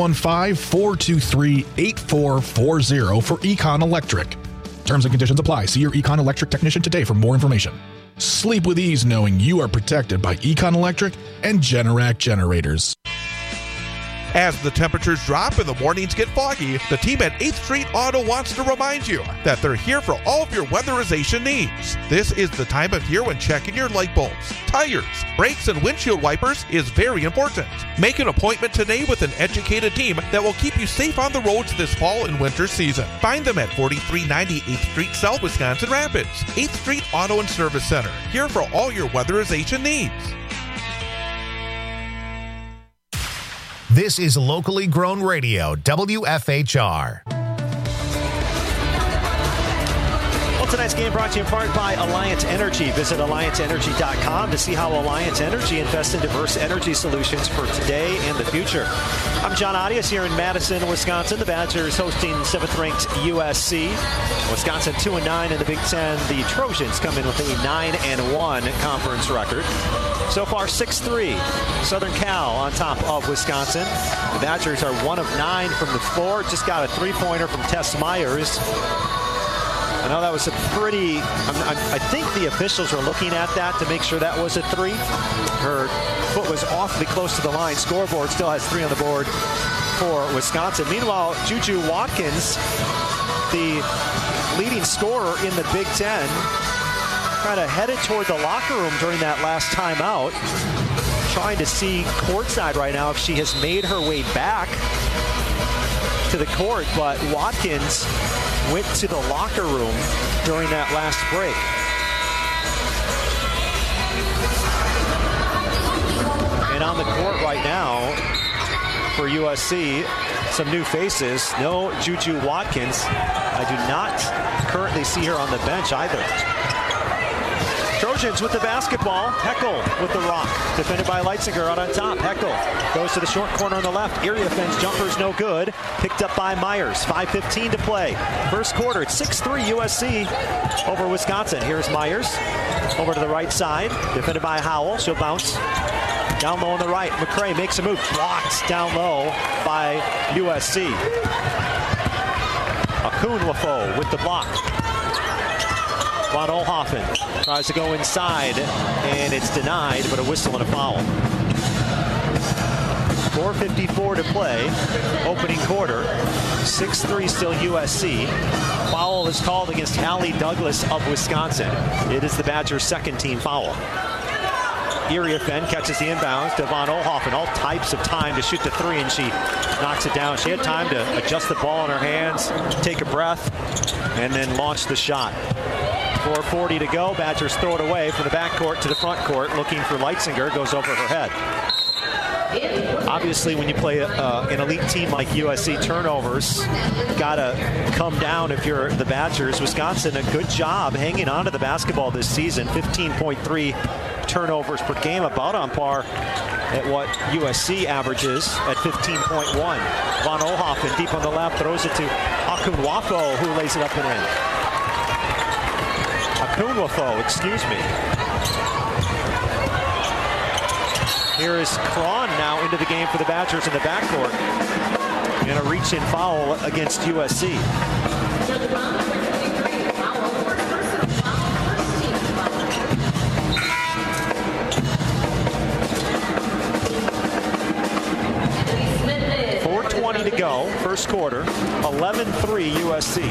715-423-8440 for Econ Electric. Terms and conditions apply. See your Econ Electric technician today for more information. Sleep with ease knowing you are protected by Econ Electric and Generac generators. As the temperatures drop and the mornings get foggy, the team at 8th Street Auto wants to remind you that they're here for all of your weatherization needs. This is the time of year when checking your light bulbs, tires, brakes, and windshield wipers is very important. Make an appointment today with an educated team that will keep you safe on the roads this fall and winter season. Find them at 4390 8th Street South, Wisconsin Rapids. 8th Street Auto and Service Center, here for all your weatherization needs. This is locally grown radio, WFHR. Well, tonight's game brought to you in part by Alliant Energy. Visit AlliantEnergy.com to see how Alliant Energy invests in diverse energy solutions for today and the future. I'm John Audius here in Madison, Wisconsin. The Badgers hosting 7th-ranked USC. Wisconsin 2-9 in the Big Ten. The Trojans come in with a 9-1 conference record. So far, 6-3. Southern Cal on top of Wisconsin. The Badgers are 1 of 9 from the floor. Just got a three-pointer from Tess Myers. I know that was a pretty, I think the officials were looking at that to make sure that was a three. Her foot was awfully close to the line. Scoreboard still has 3 on the board for Wisconsin. Meanwhile, Juju Watkins, the leading scorer in the Big Ten, kind of headed toward the locker room during that last timeout. Trying to see courtside right now if she has made her way back to the court, but Watkins went to the locker room during that last break. And on the court right now for USC, some new faces. No Juju Watkins. I do not currently see her on the bench either. Trojans with the basketball. Heckel with the rock. Defended by Leitzinger out on top. Heckel goes to the short corner on the left. Iriefen's jumper's no good. Picked up by Myers. 5:15 to play. First quarter. It's 6-3 USC over Wisconsin. Here's Myers. Over to the right side. Defended by Howell. She'll bounce. Down low on the right. McCray makes a move. Blocked down low by USC. Akunlafo with the block. Von Oelhoffen tries to go inside, and it's denied, but a whistle and a foul. 4:54 to play, opening quarter. 6-3 still USC. Foul is called against Hallie Douglas of Wisconsin. It is the Badgers' second team foul. Iriefen catches the inbounds to Von Oelhoffen. All types of time to shoot the three, and she knocks it down. She had time to adjust the ball in her hands, take a breath, and then launch the shot. 4:40 to go. Badgers throw it away from the backcourt to the front court, looking for Leitzinger. Goes over her head. Obviously, when you play an elite team like USC, turnovers got to come down if you're the Badgers. Wisconsin, a good job hanging on to the basketball this season. 15.3 turnovers per game, about on par at what USC averages at 15.1. Von Oelhoffen deep on the left, throws it to Akunlafo, who lays it up and in. Akunlafo, excuse me. Here is Cron now into the game for the Badgers in the backcourt. And a reach-in foul against USC. .420 to go, first quarter, 11-3 USC.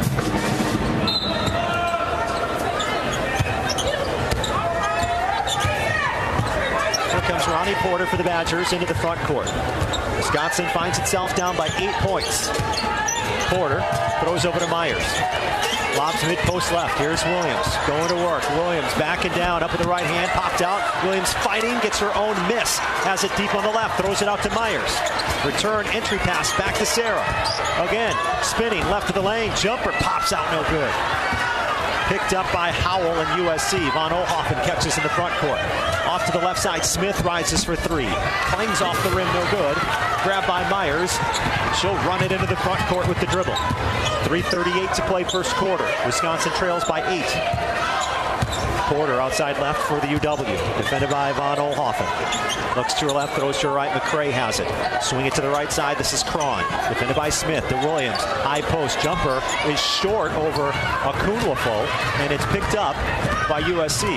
Comes Ronnie Porter for the Badgers into the front court. Wisconsin finds itself down by 8 points. Porter throws over to Myers. Lobs mid-post left. Here's Williams going to work. Williams backing down, up with the right hand, popped out. Williams fighting, gets her own miss. Has it deep on the left, throws it out to Myers. Return entry pass back to Sarah. Again, spinning left of the lane. Jumper pops out, no good. Picked up by Howell and USC. Von Oelhoffen catches in the front court. Off to the left side, Smith rises for three. Clangs off the rim, no good. Grabbed by Myers. She'll run it into the front court with the dribble. 3:38 to play first quarter. Wisconsin trails by 8. Porter outside left for the UW. Defended by Von Oelhoffen. Looks to her left, throws to her right. McCray has it. Swing it to the right side. This is Cron. Defended by Smith to Williams. High post jumper is short over Akunwafo, and it's picked up by USC.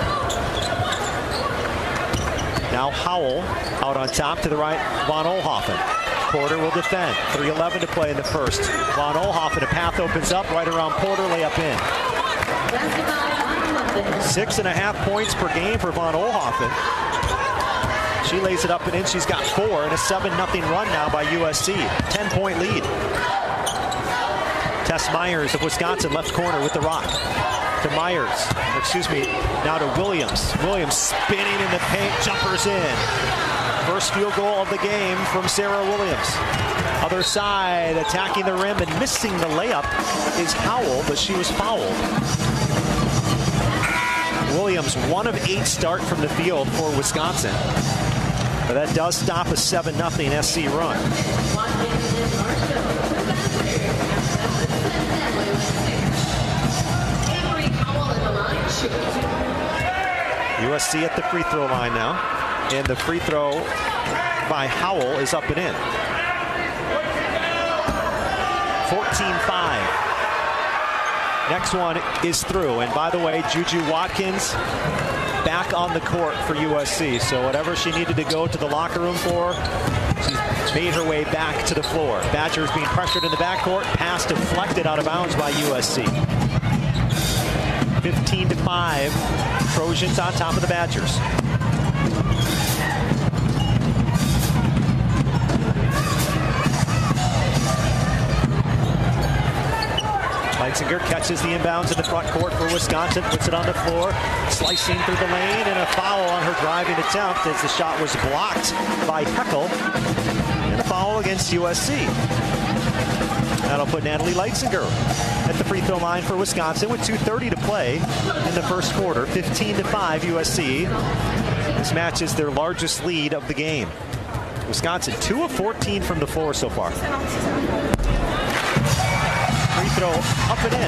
Now Howell out on top to the right. Von Oelhoffen. Porter will defend. 3:11 to play in the first. Von Oelhoffen, a path opens up right around Porter, layup in. 6.5 points per game for Von Oelhoffen. She lays it up and in. She's got 4 and a 7-0 run now by USC. 10-point lead. Tess Myers of Wisconsin, left corner with the rock. To Myers. Now to Williams. Williams spinning in the paint. Jumpers in. First field goal of the game from Sarah Williams. Other side, attacking the rim and missing the layup is Howell, but she was fouled. Williams, 1 of 8 start from the field for Wisconsin. But that does stop a 7-0 SC run. USC at the free throw line now. And the free throw by Howell is up and in. 14-5. Next one is through. And by the way, Juju Watkins back on the court for USC. So whatever she needed to go to the locker room for, she's made her way back to the floor. Badgers being pressured in the backcourt. Pass deflected out of bounds by USC. 15-5. Trojans on top of the Badgers. Leitzinger catches the inbounds in the front court for Wisconsin, puts it on the floor, slicing through the lane, and a foul on her driving attempt as the shot was blocked by Heckel, and a foul against USC. That'll put Natalie Leitzinger at the free throw line for Wisconsin with 2:30 to play in the first quarter. 15-5 USC. This match is their largest lead of the game. Wisconsin 2 of 14 from the floor so far. Free throw up and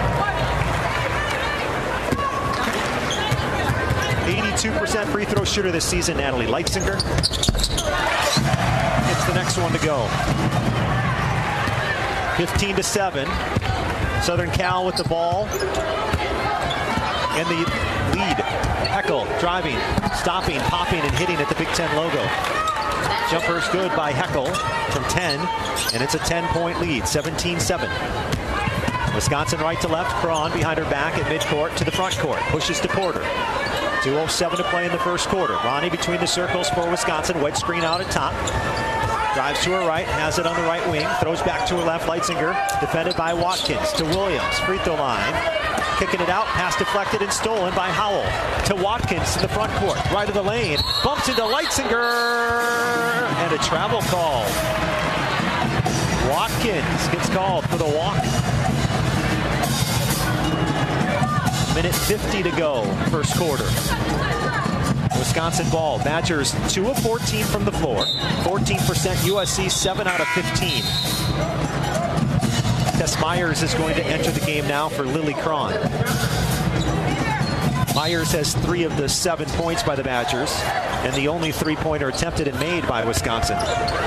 in. 82% free throw shooter this season, Natalie Leitzinger. It's the next one to go. 15-7. Southern Cal with the ball. And the lead. Heckel driving, stopping, popping, and hitting at the Big Ten logo. Jumper's good by Heckel from 10, and it's a 10-point lead, 17-7. Wisconsin right to left, Cron behind her back at midcourt to the front court. Pushes to Porter. 2:07 to play in the first quarter. Ronnie between the circles for Wisconsin. Wedge screen out at top. Drives to her right, has it on the right wing. Throws back to her left, Leitzinger. Defended by Watkins to Williams. Free throw line. Kicking it out, pass deflected and stolen by Howell. To Watkins in the front court. Right of the lane. Bumps into Leitzinger. And a travel call. Watkins gets called for the walk. Minute 50 to go, first quarter. Wisconsin ball. Badgers 2 of 14 from the floor. 14%. USC 7 out of 15. Tess Myers is going to enter the game now for Lily Cron. Myers has 3 of the 7 points by the Badgers, and the only 3-pointer attempted and made by Wisconsin.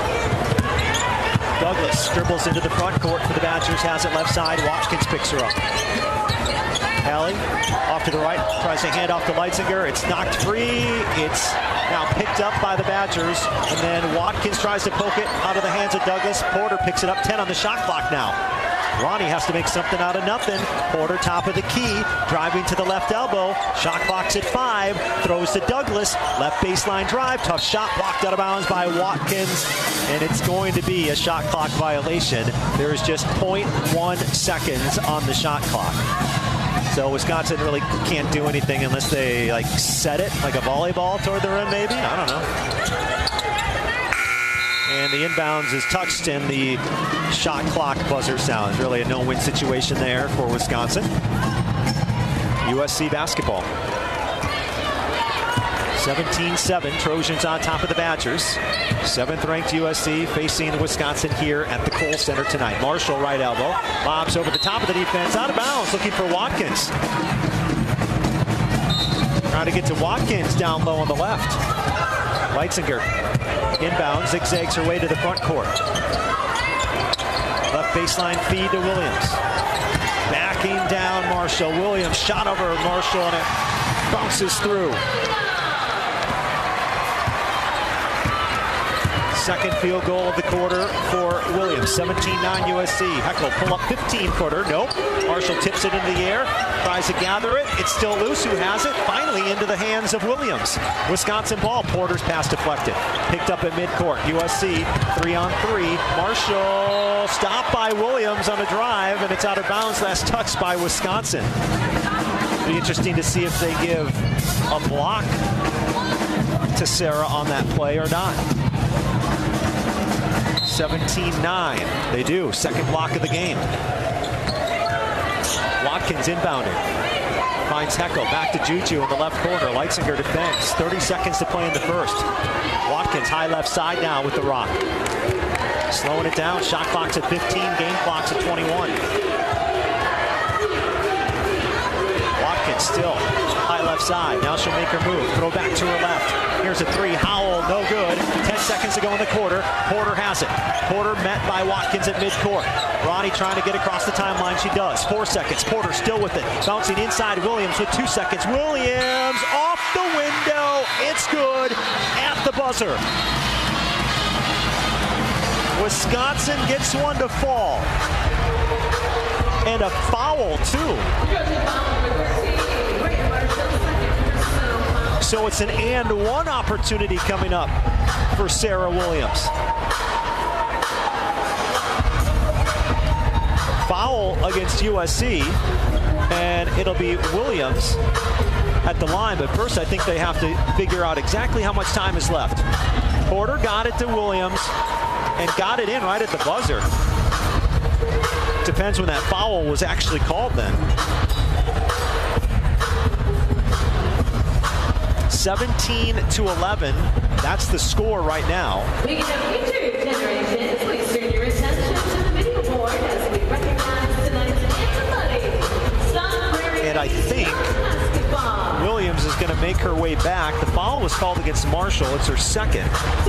Douglas dribbles into the front court for the Badgers, has it left side. Watkins picks her up. Hallie off to the right, tries to hand off to Leitzinger. It's knocked free. It's now picked up by the Badgers. And then Watkins tries to poke it out of the hands of Douglas. Porter picks it up, 10 on the shot clock now. Ronnie has to make something out of nothing. Porter top of the key, driving to the left elbow. Shot clock's at 5. Throws to Douglas. Left baseline drive. Tough shot blocked out of bounds by Watkins. And it's going to be a shot clock violation. There's just 0.1 seconds on the shot clock. So Wisconsin really can't do anything unless they set it like a volleyball toward the rim, maybe. I don't know. And the inbounds is touched, and the shot clock buzzer sounds. Really a no-win situation there for Wisconsin. USC basketball. 17-7, Trojans on top of the Badgers. 7th-ranked USC facing Wisconsin here at the Kohl Center tonight. Marshall, right elbow, lobs over the top of the defense, out of bounds, looking for Watkins. Trying to get to Watkins down low on the left. Leitzinger, inbound, zigzags her way to the front court. Left baseline feed to Williams. Backing down Marshall. Williams shot over Marshall, and it bounces through. Second field goal of the quarter for Williams. 17-9 USC. Heckel pull up 15-footer. Nope. Marshall tips it into the air. Tries to gather it. It's still loose. Who has it? Finally into the hands of Williams. Wisconsin ball. Porter's pass deflected. Picked up at midcourt. USC 3-on-3. Marshall stopped by Williams on a drive, and it's out of bounds. Last touch by Wisconsin. Be interesting to see if they give a block to Sarah on that play or not. 17-9. They do. Second block of the game. Watkins inbounding. Finds Heckel. Back to Juju in the left corner. Leitzinger defends. 30 seconds to play in the first. Watkins high left side now with the rock. Slowing it down. Shot clock's at 15. Game clock's at 21. Watkins still high left side. Now she'll make her move. Throw back to her left. Here's a 3. Howell, no good. 10 seconds to go in the quarter. Porter has it. Porter met by Watkins at midcourt. Ronnie trying to get across the timeline. She does. 4 seconds. Porter still with it. Bouncing inside Williams with 2 seconds. Williams off the window. It's good at the buzzer. Wisconsin gets one to fall. And a foul, too. So it's an and one opportunity coming up for Sarah Williams. Foul against USC, and it'll be Williams at the line. But first, I think they have to figure out exactly how much time is left. Porter got it to Williams and got it in right at the buzzer. Depends when that foul was actually called then. 17-11. That's the score right now. We get a future generation. Please turn your attention to the video board as we recognize tonight's everybody. And I think Williams is going to make her way back. The foul was called against Marshall. It's her second.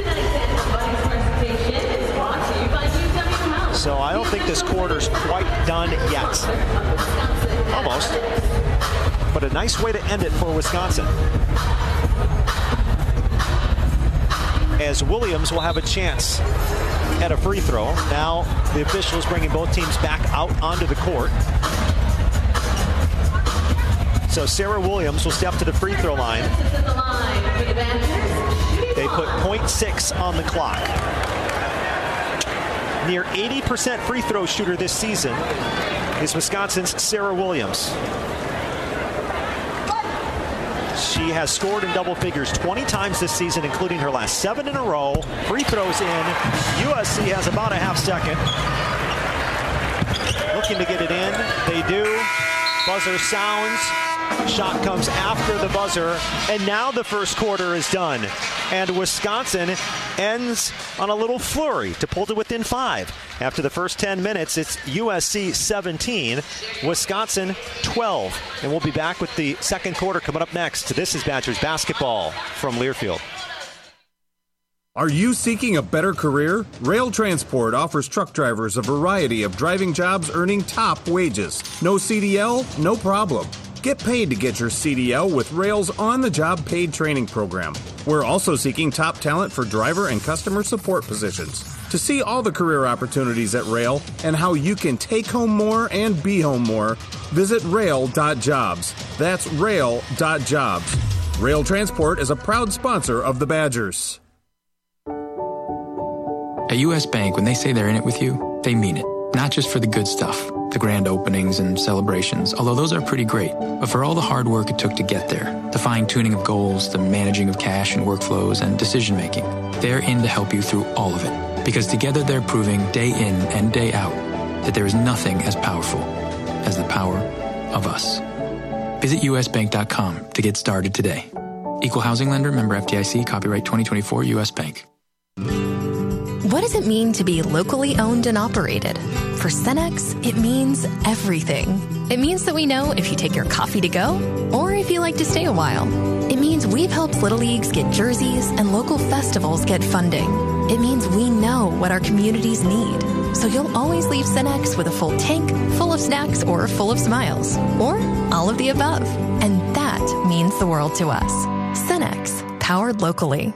So I don't think this quarter's quite done yet. Almost. But a nice way to end it for Wisconsin. As Williams will have a chance at a free throw. Now the officials bringing both teams back out onto the court. So Sarah Williams will step to the free throw line. They put 0.6 on the clock. Near 80% free throw shooter this season is Wisconsin's Sarah Williams. She has scored in double figures 20 times this season, including her last 7 in a row. Free throws in. USC has about a half second. Looking to get it in. They do. Buzzer sounds. Shot comes after the buzzer. And now the first quarter is done. And Wisconsin ends on a little flurry to pull to within 5. After the first 10 minutes, it's USC 17, Wisconsin 12. And we'll be back with the second quarter coming up next. This is Badgers basketball from Learfield. Are you seeking a better career? Rail Transport offers truck drivers a variety of driving jobs earning top wages. No CDL? No problem. Get paid to get your CDL with Rail's on-the-job paid training program. We're also seeking top talent for driver and customer support positions. To see all the career opportunities at Rail and how you can take home more and be home more, visit rail.jobs. That's rail.jobs. Rail Transport is a proud sponsor of the Badgers. At U.S. Bank, when they say they're in it with you, they mean it. Not just for the good stuff, the grand openings and celebrations, although those are pretty great, but for all the hard work it took to get there, the fine-tuning of goals, the managing of cash and workflows, and decision-making. They're in to help you through all of it, because together they're proving day in and day out that there is nothing as powerful as the power of us. Visit usbank.com to get started today. Equal housing lender, member FDIC, copyright 2024, U.S. Bank. What does it mean to be locally owned and operated? For Cenex, it means everything. It means that we know if you take your coffee to go or if you like to stay a while. It means we've helped Little Leagues get jerseys and local festivals get funding. It means we know what our communities need. So you'll always leave Cenex with a full tank, full of snacks, or full of smiles. Or all of the above. And that means the world to us. Cenex, powered locally.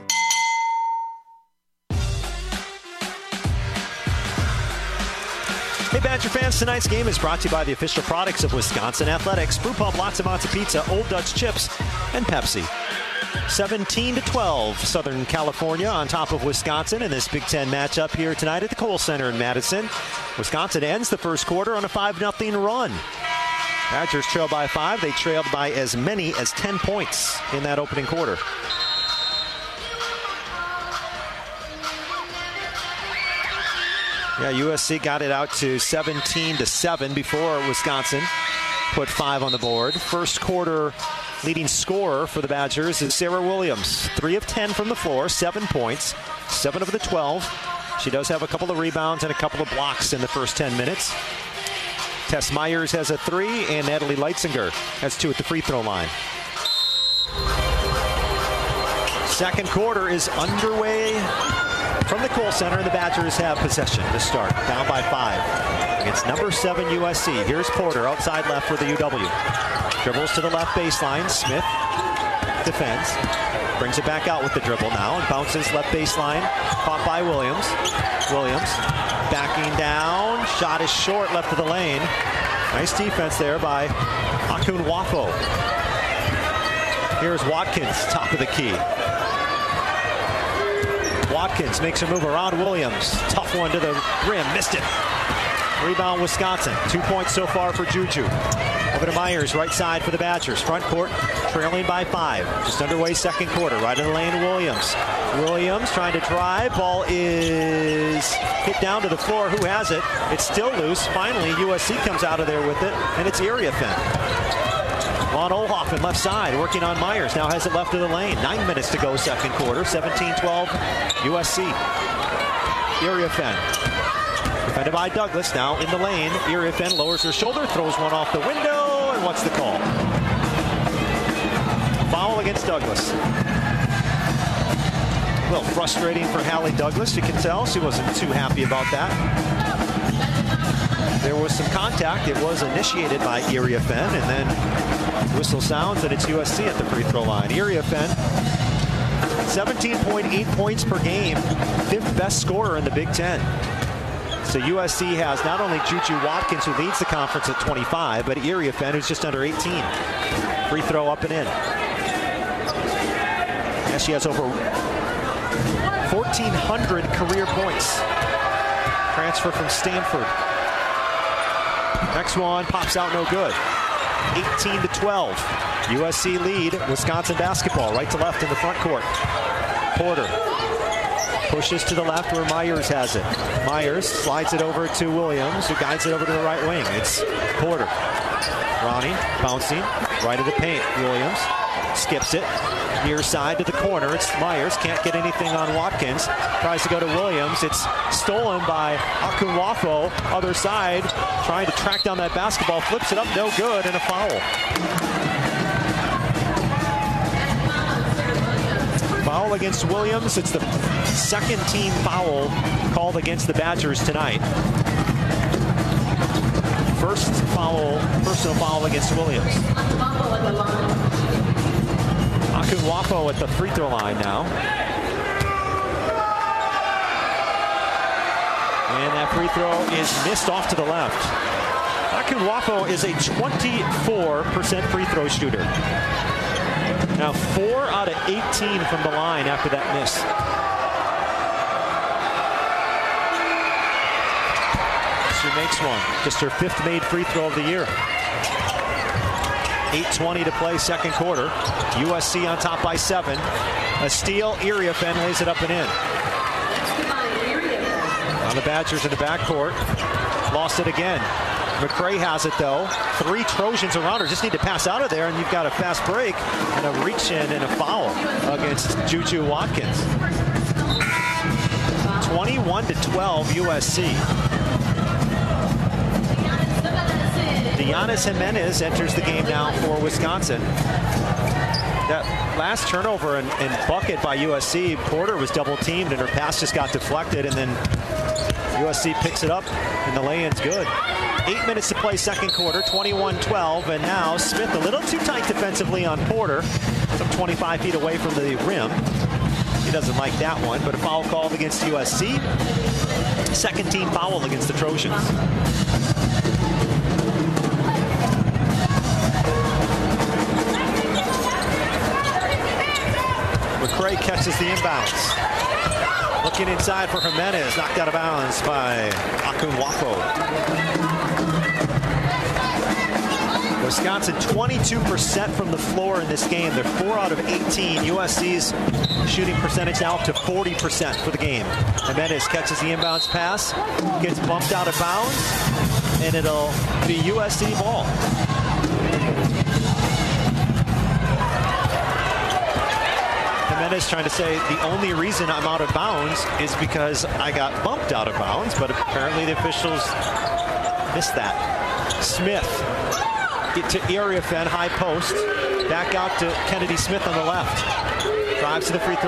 Hey, Badger fans, tonight's game is brought to you by the official products of Wisconsin Athletics, Brew Pub, Lots of Matzo Pizza, Old Dutch Chips, and Pepsi. 17-12, Southern California on top of Wisconsin in this Big Ten matchup here tonight at the Kohl Center in Madison. Wisconsin ends the first quarter on a 5-0 run. Badgers trail by 5. They trailed by as many as 10 points in that opening quarter. Yeah, USC got it out to 17-7 before Wisconsin put 5 on the board. First quarter leading scorer for the Badgers is Sarah Williams. 3 of 10 from the floor, 7 points, 7 of the 12. She does have a couple of rebounds and a couple of blocks in the first 10 minutes. Tess Myers has a 3, and Natalie Leitzinger has 2 at the free throw line. Second quarter is underway from the Kohl Center, and the Badgers have possession to start. Down by 5 against number 7 USC. Here's Porter outside left for the UW. Dribbles to the left baseline. Smith defends. Brings it back out with the dribble now and bounces left baseline. Caught by Williams. Williams backing down. Shot is short left of the lane. Nice defense there by Akun Wafo. Here's Watkins, top of the key. Watkins makes a move around Williams. Tough one to the rim. Missed it. Rebound Wisconsin. 2 points so far for Juju. Over to Myers, right side for the Badgers. Front court, trailing by 5. Just underway second quarter. Right in the lane, Williams. Williams trying to drive. Ball is hit down to the floor. Who has it? It's still loose. Finally, USC comes out of there with it, and it's Iriafen. Von Oelhoffen left side, working on Myers. Now has it left of the lane. 9 minutes to go second quarter. 17-12 USC. Iriafen. Defended by Douglas. Now in the lane. Iriafen lowers her shoulder, throws one off the window, and what's the call? Foul against Douglas. A little frustrating for Hallie Douglas. You can tell she wasn't too happy about that. There was some contact. It was initiated by Iriafen, and then whistle sounds, and it's USC at the free throw line. Iriafen, 17.8 points per game, 5th best scorer in the Big Ten. So USC has not only Juju Watkins, who leads the conference at 25, but Iriafen, who's just under 18. Free throw up and in. And she has over 1,400 career points. Transfer from Stanford. Next one pops out no good. 18-12. USC lead. Wisconsin basketball. Right to left in the front court. Porter pushes to the left where Myers has it. Myers slides it over to Williams, who guides it over to the right wing. It's Porter. Ronnie bouncing right of the paint. Williams skips it. Near side to the corner. It's Myers. Can't get anything on Watkins. Tries to go to Williams. It's stolen by Akun Wafo. Other side. Trying to track down that basketball. Flips it up. No good. And a foul. Foul against Williams. It's the second team foul called against the Badgers tonight. First foul, personal foul against Williams. Akun Wafo at the free throw line now. And that free throw is missed off to the left. Akunwafo is a 24% free throw shooter. Now 4 out of 18 from the line after that miss. She makes one. Just her 5th made free throw of the year. 8:20 to play, second quarter. USC on top by 7. A steal. Iriafen lays it up and in. On the Badgers in the backcourt. Lost it again. McCray has it, though. 3 Trojans around her. Just need to pass out of there, and you've got a fast break and a reach-in and a foul against Juju Watkins. 21-12 USC. Giannis Jimenez enters the game now for Wisconsin. That last turnover and bucket by USC, Porter was double-teamed, and her pass just got deflected, and then USC picks it up, and the lay-in's good. 8 minutes to play second quarter, 21-12, and now Smith a little too tight defensively on Porter, some 25 feet away from the rim. He doesn't like that one, but a foul called against USC. Second team foul against the Trojans. McCray catches the inbounds. Looking inside for Jimenez, knocked out of bounds by Akunwafo. Wisconsin 22% from the floor in this game. They're 4 out of 18. USC's shooting percentage now up to 40% for the game. Jimenez catches the inbounds pass, gets bumped out of bounds, and it'll be USC ball. Jimenez trying to say the only reason I'm out of bounds is because I got bumped out of bounds, but apparently the officials missed that. Smith to Iriafen, high post, back out to Kennedy Smith on the left. Drives to the free throw